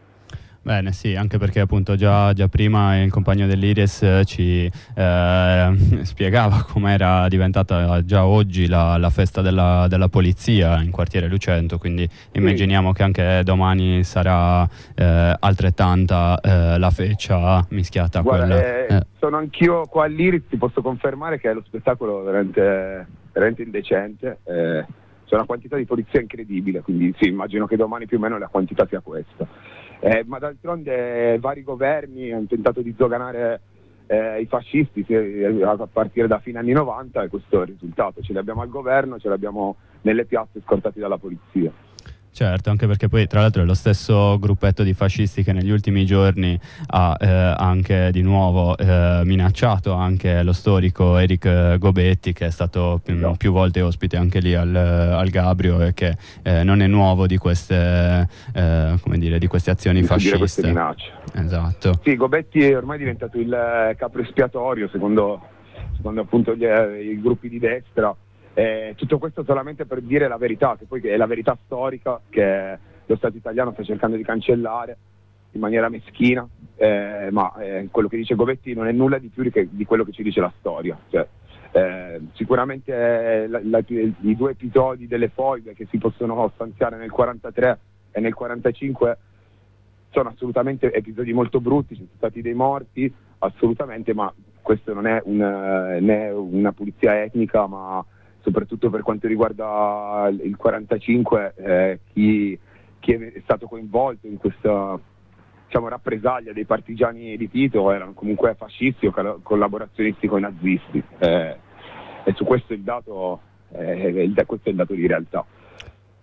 Bene, sì, anche perché appunto già, già prima il compagno dell'Iris eh, ci eh, spiegava com'era diventata già oggi la, la festa della, della polizia in quartiere Lucento, quindi immaginiamo sì. che anche domani sarà eh, altrettanta eh, la feccia mischiata a Guarda, quella. Eh, eh. Sono anch'io qua all'Iris, ti posso confermare che è lo spettacolo veramente, veramente indecente, eh, c'è una quantità di polizia incredibile, quindi sì, immagino che domani più o meno la quantità sia questa. Eh, ma d'altronde vari governi hanno tentato di sdoganare eh, i fascisti eh, a partire da fine anni novanta, e questo è il risultato. Ce li abbiamo al governo, ce li abbiamo nelle piazze scortati dalla polizia. Certo, anche perché poi tra l'altro è lo stesso gruppetto di fascisti che negli ultimi giorni ha eh, anche di nuovo eh, minacciato anche lo storico Eric Gobetti, che è stato più, no. più volte ospite anche lì al, al Gabrio, e che eh, non è nuovo di queste, eh, come dire, di queste azioni di fasciste. Queste minacce. Esatto. Sì, Gobetti è ormai diventato il capo espiatorio secondo, secondo appunto gli, i gruppi di destra. Eh, tutto questo solamente per dire la verità, che poi è la verità storica che lo Stato italiano sta cercando di cancellare in maniera meschina, eh, ma eh, quello che dice Gobetti non è nulla di più di, che, di quello che ci dice la storia. Cioè, eh, sicuramente eh, la, la, i due episodi delle foibe che si possono stanziare nel quarantatré e nel quarantacinque sono assolutamente episodi molto brutti, ci sono stati dei morti, assolutamente, ma questo non è una, né una pulizia etnica, ma soprattutto per quanto riguarda il quarantacinque, eh, chi, chi è stato coinvolto in questa, diciamo, rappresaglia dei partigiani di Tito erano comunque fascisti o collaborazionisti con i nazisti, eh, e su questo il dato, eh, il, questo è il dato di realtà.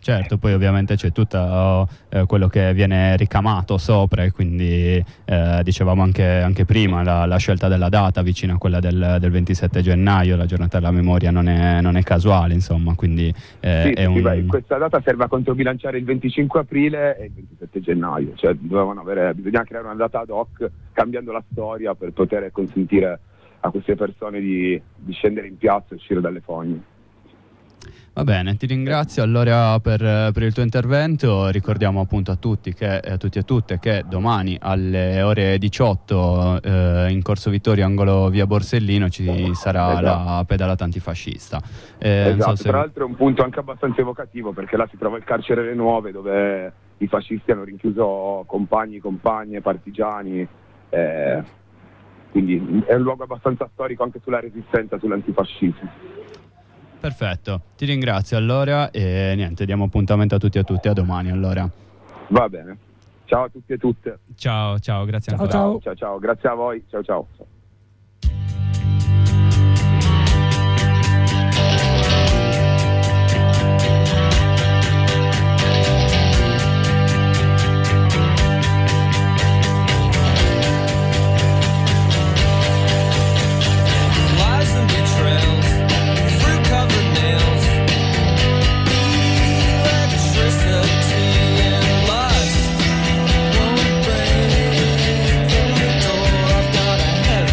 Certo, poi ovviamente c'è tutto eh, quello che viene ricamato sopra, e quindi eh, dicevamo anche, anche prima la, la scelta della data vicina a quella del, del ventisette gennaio, la giornata della memoria non è, non è casuale, insomma, quindi eh, Sì, è sì, un... beh, questa data serve a controbilanciare il venticinque aprile e il ventisette gennaio, cioè dovevano avere, bisogna creare una data ad hoc cambiando la storia per poter consentire a queste persone di, di scendere in piazza e uscire dalle fogne. Va bene, ti ringrazio allora per, per il tuo intervento. Ricordiamo appunto a tutti, che, a tutti e a tutte che domani alle ore diciotto eh, in Corso Vittorio, angolo via Borsellino, ci sarà Esatto. la pedalata antifascista. Eh, non Esatto, so se- tra l'altro è un punto anche abbastanza evocativo, perché là si trova il carcere Le Nuove, dove i fascisti hanno rinchiuso compagni, compagne, partigiani, eh, quindi è un luogo abbastanza storico anche sulla resistenza, sull'antifascismo. Perfetto, ti ringrazio allora e niente, diamo appuntamento a tutti e a tutte a domani allora. Va bene, ciao a tutti e tutte. Ciao, ciao, grazie Ciao, ancora. ciao. Ciao ciao, grazie a voi, ciao ciao. Lies and betrayals, fruit-covered nails, electricity and lust won't break the door. I've got a heavy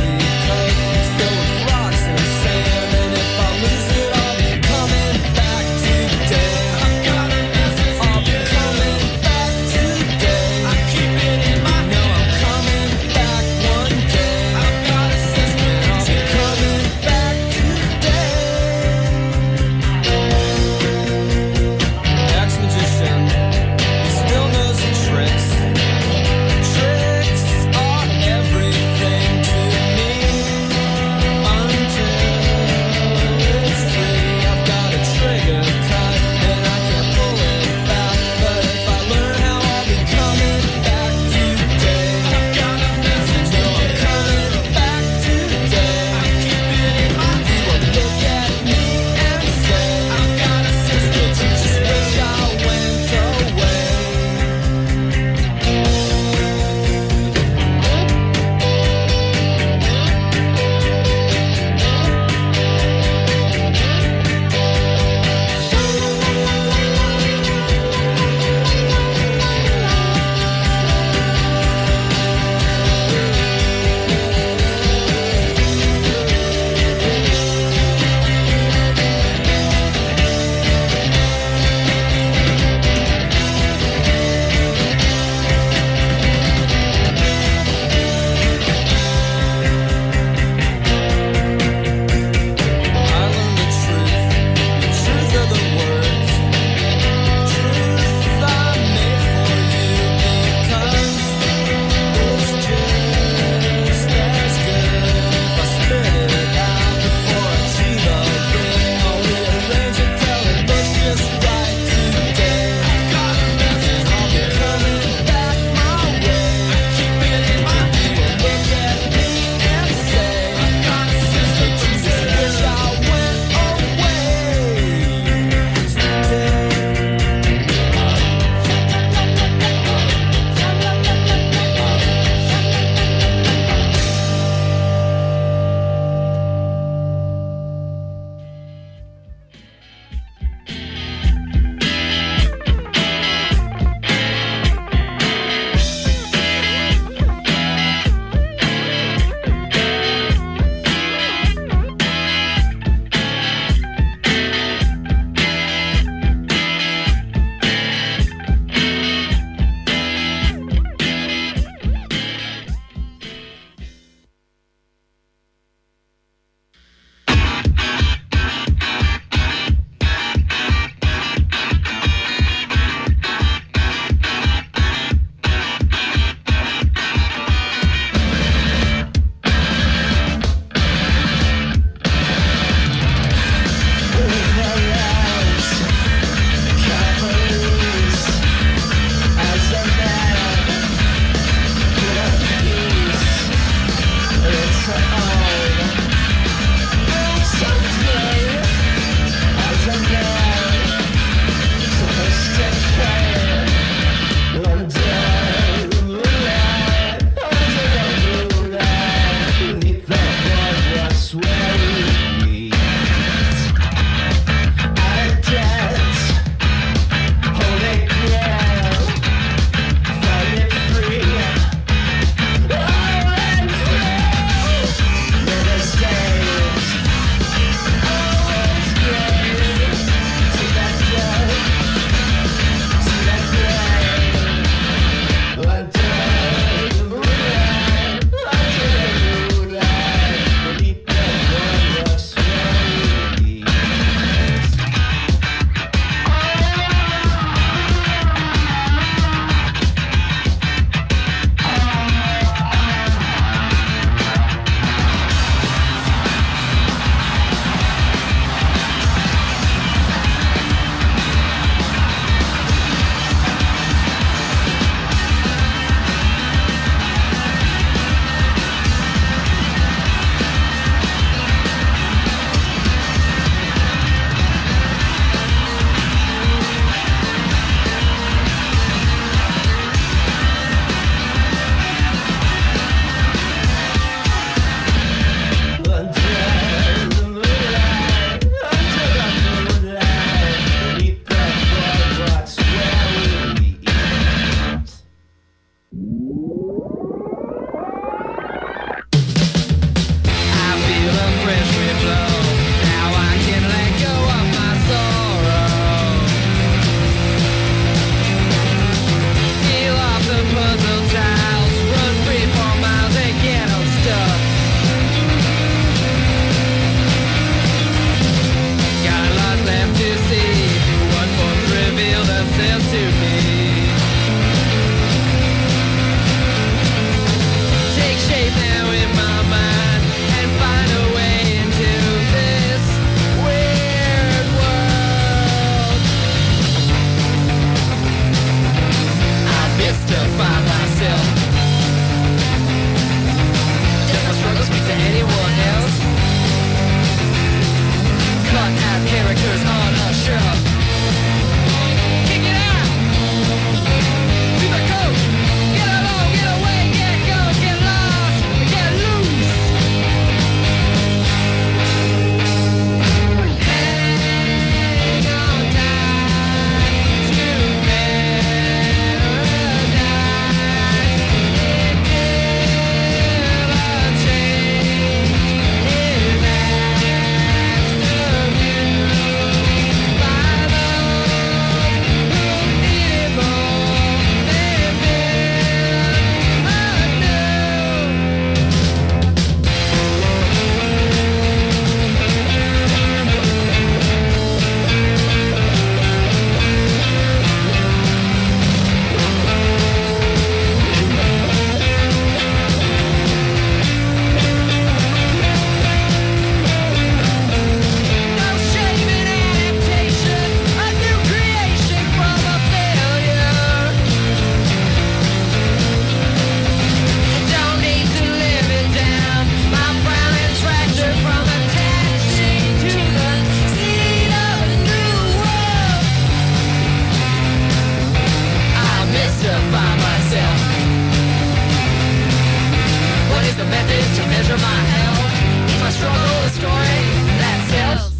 method to measure my health. If I struggle, a story that sells.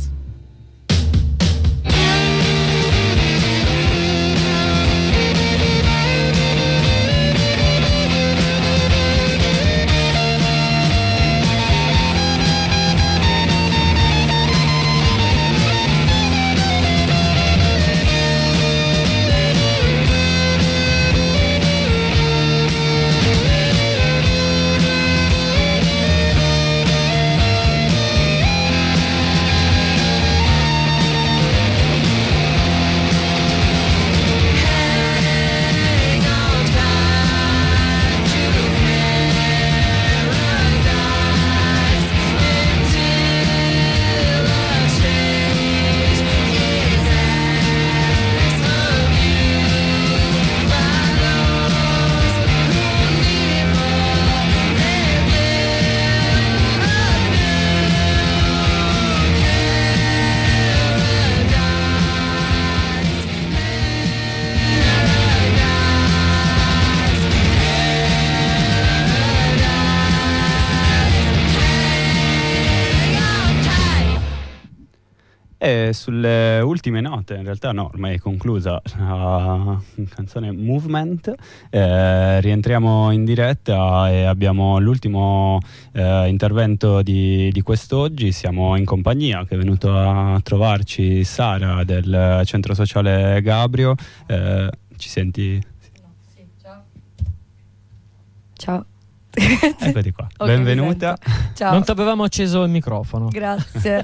E sulle ultime note, in realtà no, ormai è conclusa la canzone Movement, eh, rientriamo in diretta e abbiamo l'ultimo eh, intervento di, di quest'oggi. Siamo in compagnia, che è venuto a trovarci, Sara del centro sociale Gabrio. Eh, ci senti? Sì, ciao. Ciao. Eccoti qua, Ok, benvenuta. mi sento. Ciao. Non ti avevamo acceso il microfono. Grazie.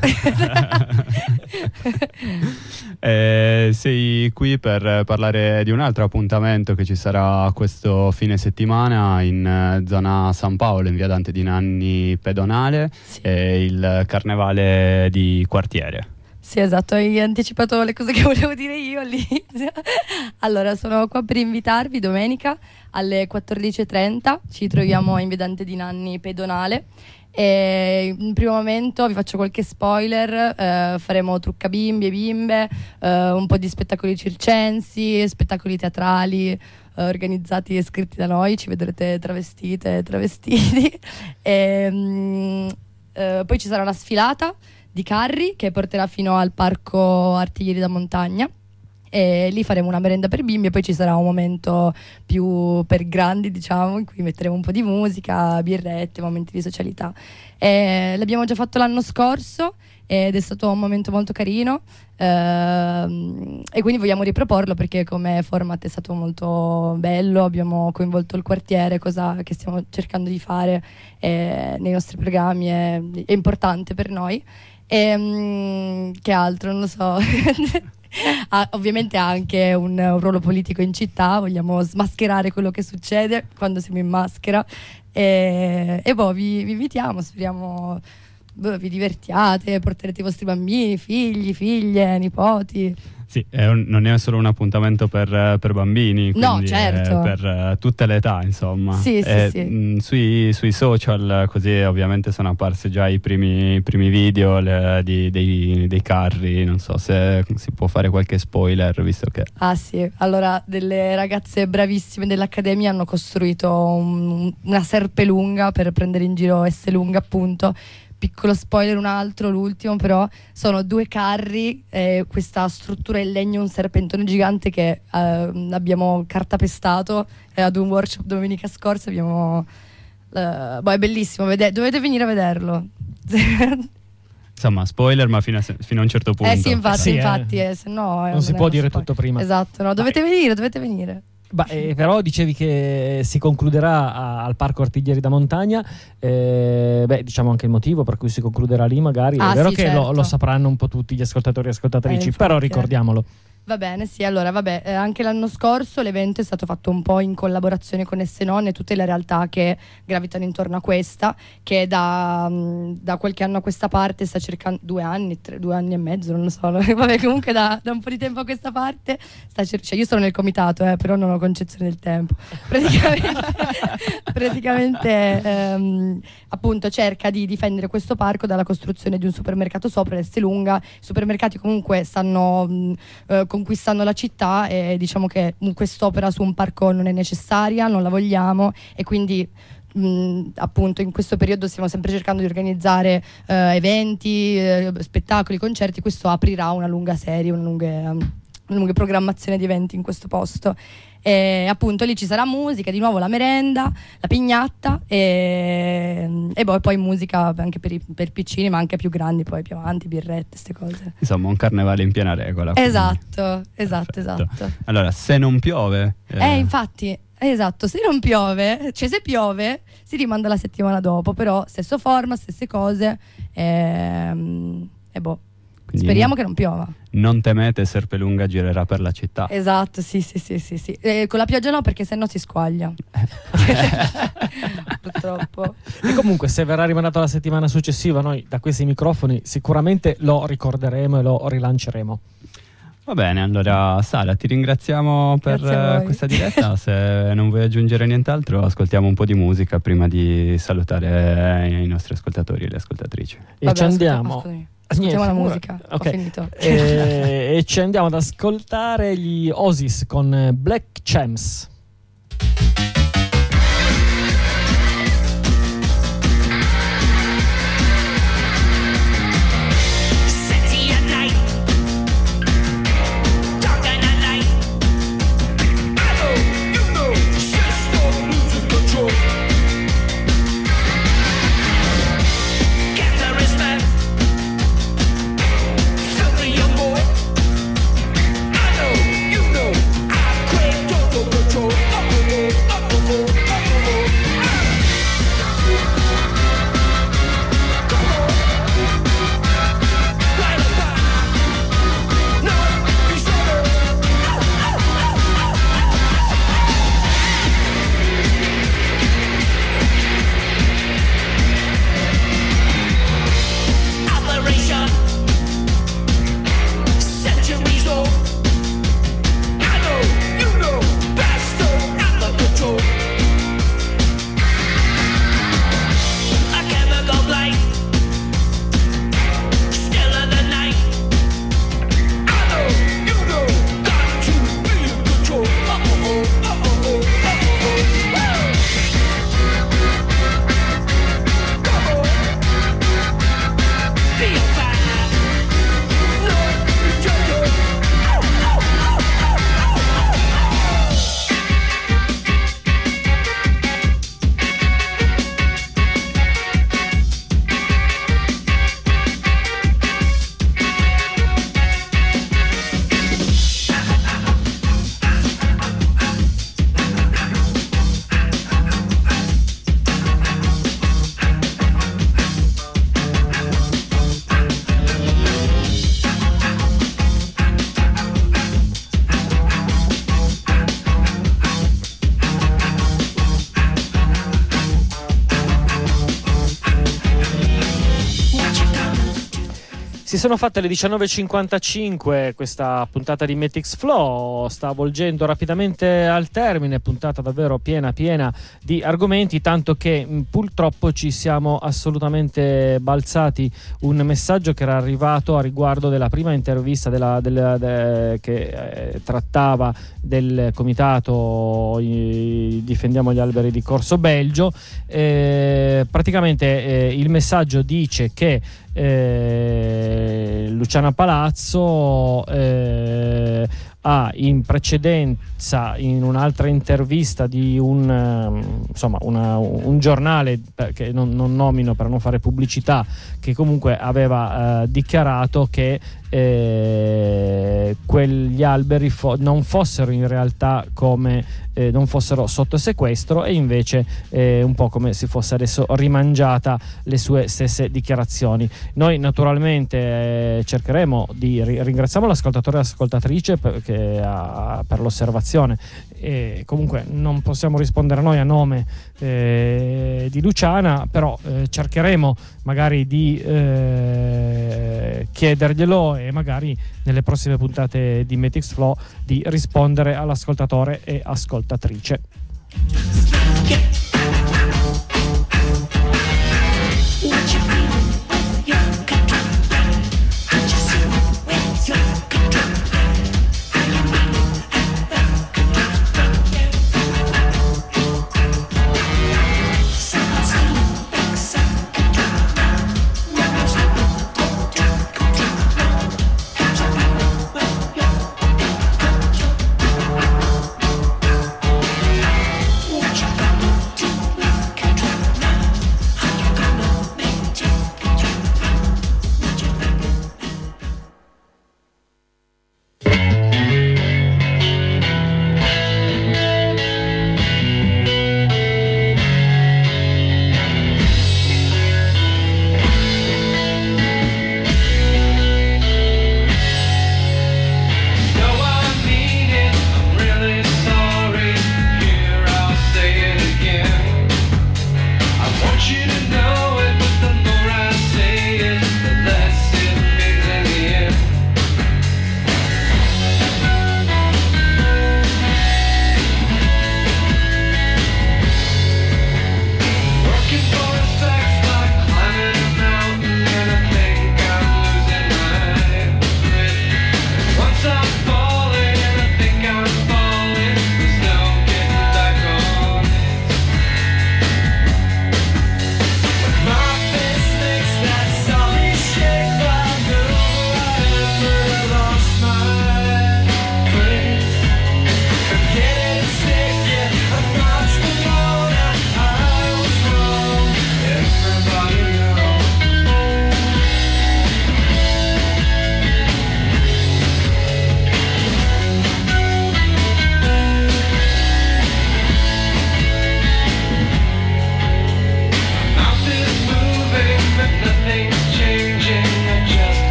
Eh, sei qui per parlare di un altro appuntamento che ci sarà questo fine settimana in eh, zona San Paolo, in via Dante di Nanni pedonale, Sì. eh, il carnevale di quartiere. Sì, esatto, hai anticipato le cose che volevo dire io lì. Allora, sono qua per invitarvi domenica alle quattordici e trenta, ci troviamo in via Dante di Nanni pedonale. E in primo momento vi faccio qualche spoiler, eh, faremo trucca bimbi e bimbe, eh, un po' di spettacoli circensi, spettacoli teatrali eh, organizzati e scritti da noi, ci vedrete travestite e travestiti. E, mm, eh, poi ci sarà una sfilata di carri che porterà fino al parco Artiglieri da Montagna. E lì faremo una merenda per bimbi e poi ci sarà un momento più per grandi, diciamo, in cui metteremo un po' di musica, birrette, momenti di socialità. E l'abbiamo già fatto l'anno scorso ed è stato un momento molto carino, ehm, e quindi vogliamo riproporlo perché come format è stato molto bello, abbiamo coinvolto il quartiere, cosa che stiamo cercando di fare eh, nei nostri programmi, è, è importante per noi. E, mm, che altro, non lo so. Ha, ovviamente ha anche un, un ruolo politico in città, vogliamo smascherare quello che succede quando siamo in maschera e, e boh, vi, vi invitiamo, speriamo boh, vi divertiate, porterete i vostri bambini, figli, figlie, nipoti. Sì, è un, non è solo un appuntamento per, per bambini, No, quindi certo. è per uh, tutte le età, insomma. Sì, sì, E, sì. mh, sui, sui social, così ovviamente sono apparsi già i primi, primi video le, di, dei, dei carri, non so se si può fare qualche spoiler, visto che... Ah sì, allora delle ragazze bravissime dell'Accademia hanno costruito un- una serpe lunga per prendere in giro S lunga, appunto. Piccolo spoiler, un altro, l'ultimo, però sono due carri, eh, questa struttura in legno, un serpentone gigante che eh, abbiamo cartapestato eh, ad un workshop domenica scorsa. Abbiamo eh, boh, è bellissimo, vede- dovete venire a vederlo. Insomma, spoiler, ma fino a, se- fino a un certo punto. Eh sì, infatti, Sì, eh. infatti eh, se no è Non si è può uno dire spoiler. tutto prima. Esatto, no, dovete venire, dovete venire. Bah, eh, però dicevi che si concluderà a- al Parco Artiglieri da Montagna, eh, beh, diciamo anche il motivo per cui si concluderà lì magari, Ah, è vero sì, che certo. lo, lo sapranno un po' tutti gli ascoltatori e ascoltatrici, Eh, infatti, però eh. ricordiamolo. Va bene, sì, allora vabbè, eh, anche l'anno scorso l'evento è stato fatto un po' in collaborazione con Essenon e tutte le realtà che gravitano intorno a questa, che da, mh, da qualche anno a questa parte sta cercando, due anni, tre, due anni e mezzo, non lo so, vabbè, comunque da, da un po' di tempo a questa parte sta cer- cioè io sono nel comitato, eh, però non ho concezione del tempo. Praticamente, praticamente ehm, appunto cerca di difendere questo parco dalla costruzione di un supermercato sopra l'Esselunga. I supermercati comunque stanno mh, eh, conquistando la città e diciamo che quest'opera su un parco non è necessaria, non la vogliamo e quindi mh, appunto in questo periodo stiamo sempre cercando di organizzare eh, eventi, eh, spettacoli, concerti. Questo aprirà una lunga serie, una lunga, una lunga programmazione di eventi in questo posto. E appunto lì ci sarà musica, di nuovo la merenda, la pignatta e, e poi, poi musica anche per i per piccini, ma anche più grandi, poi più avanti, birrette, queste cose. Insomma, un carnevale in piena regola. quindi. Esatto, esatto, Perfetto. esatto. Allora, se non piove... Eh, eh infatti, esatto, se non piove, cioè se piove si rimanda la settimana dopo, però stesso format, stesse cose e, e boh. quindi Speriamo che non piova. Non temete, Serpelunga girerà per la città. Esatto, sì, sì, sì, sì, sì. Eh, con la pioggia no, perché sennò si squaglia. Purtroppo. E comunque, se verrà rimandato la settimana successiva, noi da questi microfoni sicuramente lo ricorderemo e lo rilanceremo. Va bene, allora Sara, ti ringraziamo per Grazie a voi. questa diretta. Se non vuoi aggiungere nient'altro, ascoltiamo un po' di musica prima di salutare i nostri ascoltatori e le ascoltatrici. E Vabbè, ci andiamo. ascolta- scusami. Ascoltiamo Niente, la ora- musica. ok. Ho finito. E, e ci andiamo ad ascoltare gli Oasis con Black Champs. Sexy at night, dark and at night. I know, you know, system losing control. Get the respect, filthy young boy. I know, you know, I crave total control. Oh, oh, oh, oh, oh, oh, Come on, light a fire. No, be sober. Operation centuries old. I know, you know, faster out of control. A chemical blight, still in the night. I know, you know, got to be in control. Uh oh oh, uh oh oh, uh oh oh. Woo! Come on, be a fire. No, be gentle. Oh oh oh oh oh oh. Si sono fatte le diciannove e cinquantacinque, questa puntata di Metix Flow sta volgendo rapidamente al termine, puntata davvero piena piena di argomenti, tanto che mh, purtroppo ci siamo assolutamente balzati un messaggio che era arrivato a riguardo della prima intervista della, della, de, che eh, trattava del comitato i, Difendiamo gli alberi di Corso Belgio. Eh, praticamente eh, il messaggio dice che Eh, Luciana Palazzo eh, ha in precedenza, in un'altra intervista di un um, insomma una, un giornale che non, non nomino per non fare pubblicità, che comunque aveva eh, dichiarato che eh, quegli alberi fo- non fossero in realtà come eh, non fossero sotto sequestro, e invece eh, un po' come si fosse adesso rimangiata le sue stesse dichiarazioni. Noi naturalmente eh, cercheremo di ri- ringraziamo l'ascoltatore e l'ascoltatrice per, che ha, per l'osservazione, e comunque non possiamo rispondere noi a nome eh, di Luciana, però eh, cercheremo magari di eh, chiederglielo, e magari nelle prossime puntate di Metix Flow di rispondere all'ascoltatore e ascoltatrice.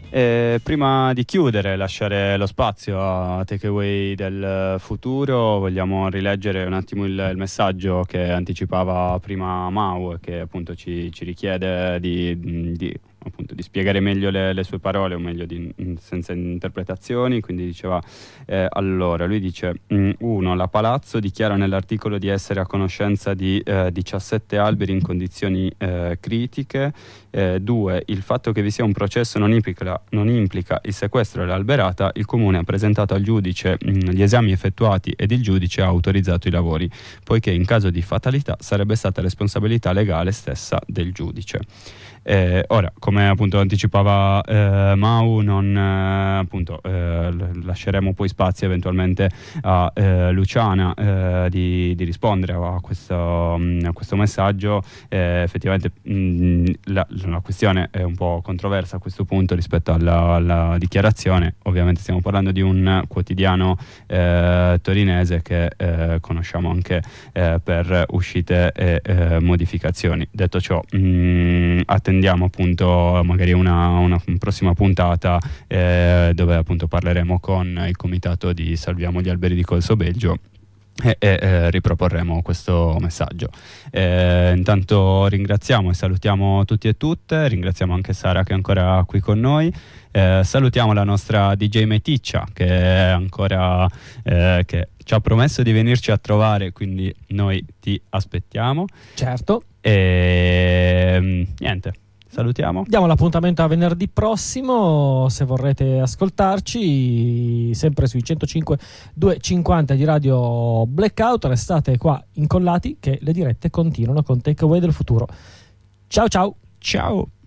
E prima di chiudere, lasciare lo spazio a Takeaway del futuro, vogliamo rileggere un attimo il, il messaggio che anticipava prima Mau, che appunto ci, ci richiede di, di, appunto, di spiegare meglio le, le sue parole, o meglio di, senza interpretazioni. Quindi diceva, eh, allora lui dice: uno, la Palazzo dichiara nell'articolo di essere a conoscenza di eh, diciassette alberi in condizioni eh, critiche. Eh, due, il fatto che vi sia un processo non implica, non implica il sequestro dell'alberata. Il comune ha presentato al giudice mh, gli esami effettuati ed il giudice ha autorizzato i lavori, poiché in caso di fatalità sarebbe stata responsabilità legale stessa del giudice. Eh, ora, come appunto anticipava eh, Mau, non eh, appunto eh, lasceremo poi spazio eventualmente a eh, Luciana eh, di, di rispondere a questo, mh, a questo messaggio. Eh, effettivamente mh, la, la questione è un po' controversa a questo punto rispetto alla, alla dichiarazione. Ovviamente stiamo parlando di un quotidiano eh, torinese che eh, conosciamo anche eh, per uscite e eh, modificazioni. Detto ciò, mh, attendiamo appunto magari una, una prossima puntata eh, dove appunto parleremo con il comitato di Salviamo gli alberi di Colso Belgio e, e eh, riproporremo questo messaggio. Eh, intanto ringraziamo e salutiamo tutti e tutte, ringraziamo anche Sara che è ancora qui con noi. Eh, salutiamo la nostra D J Meticcia che è ancora eh, che ci ha promesso di venirci a trovare, quindi noi ti aspettiamo. Certo. E niente, salutiamo. Diamo l'appuntamento a venerdì prossimo, se vorrete ascoltarci, sempre sui centocinque duecentocinquanta di Radio Blackout. Restate qua incollati che le dirette continuano con Takeaway del futuro. Ciao ciao. Ciao.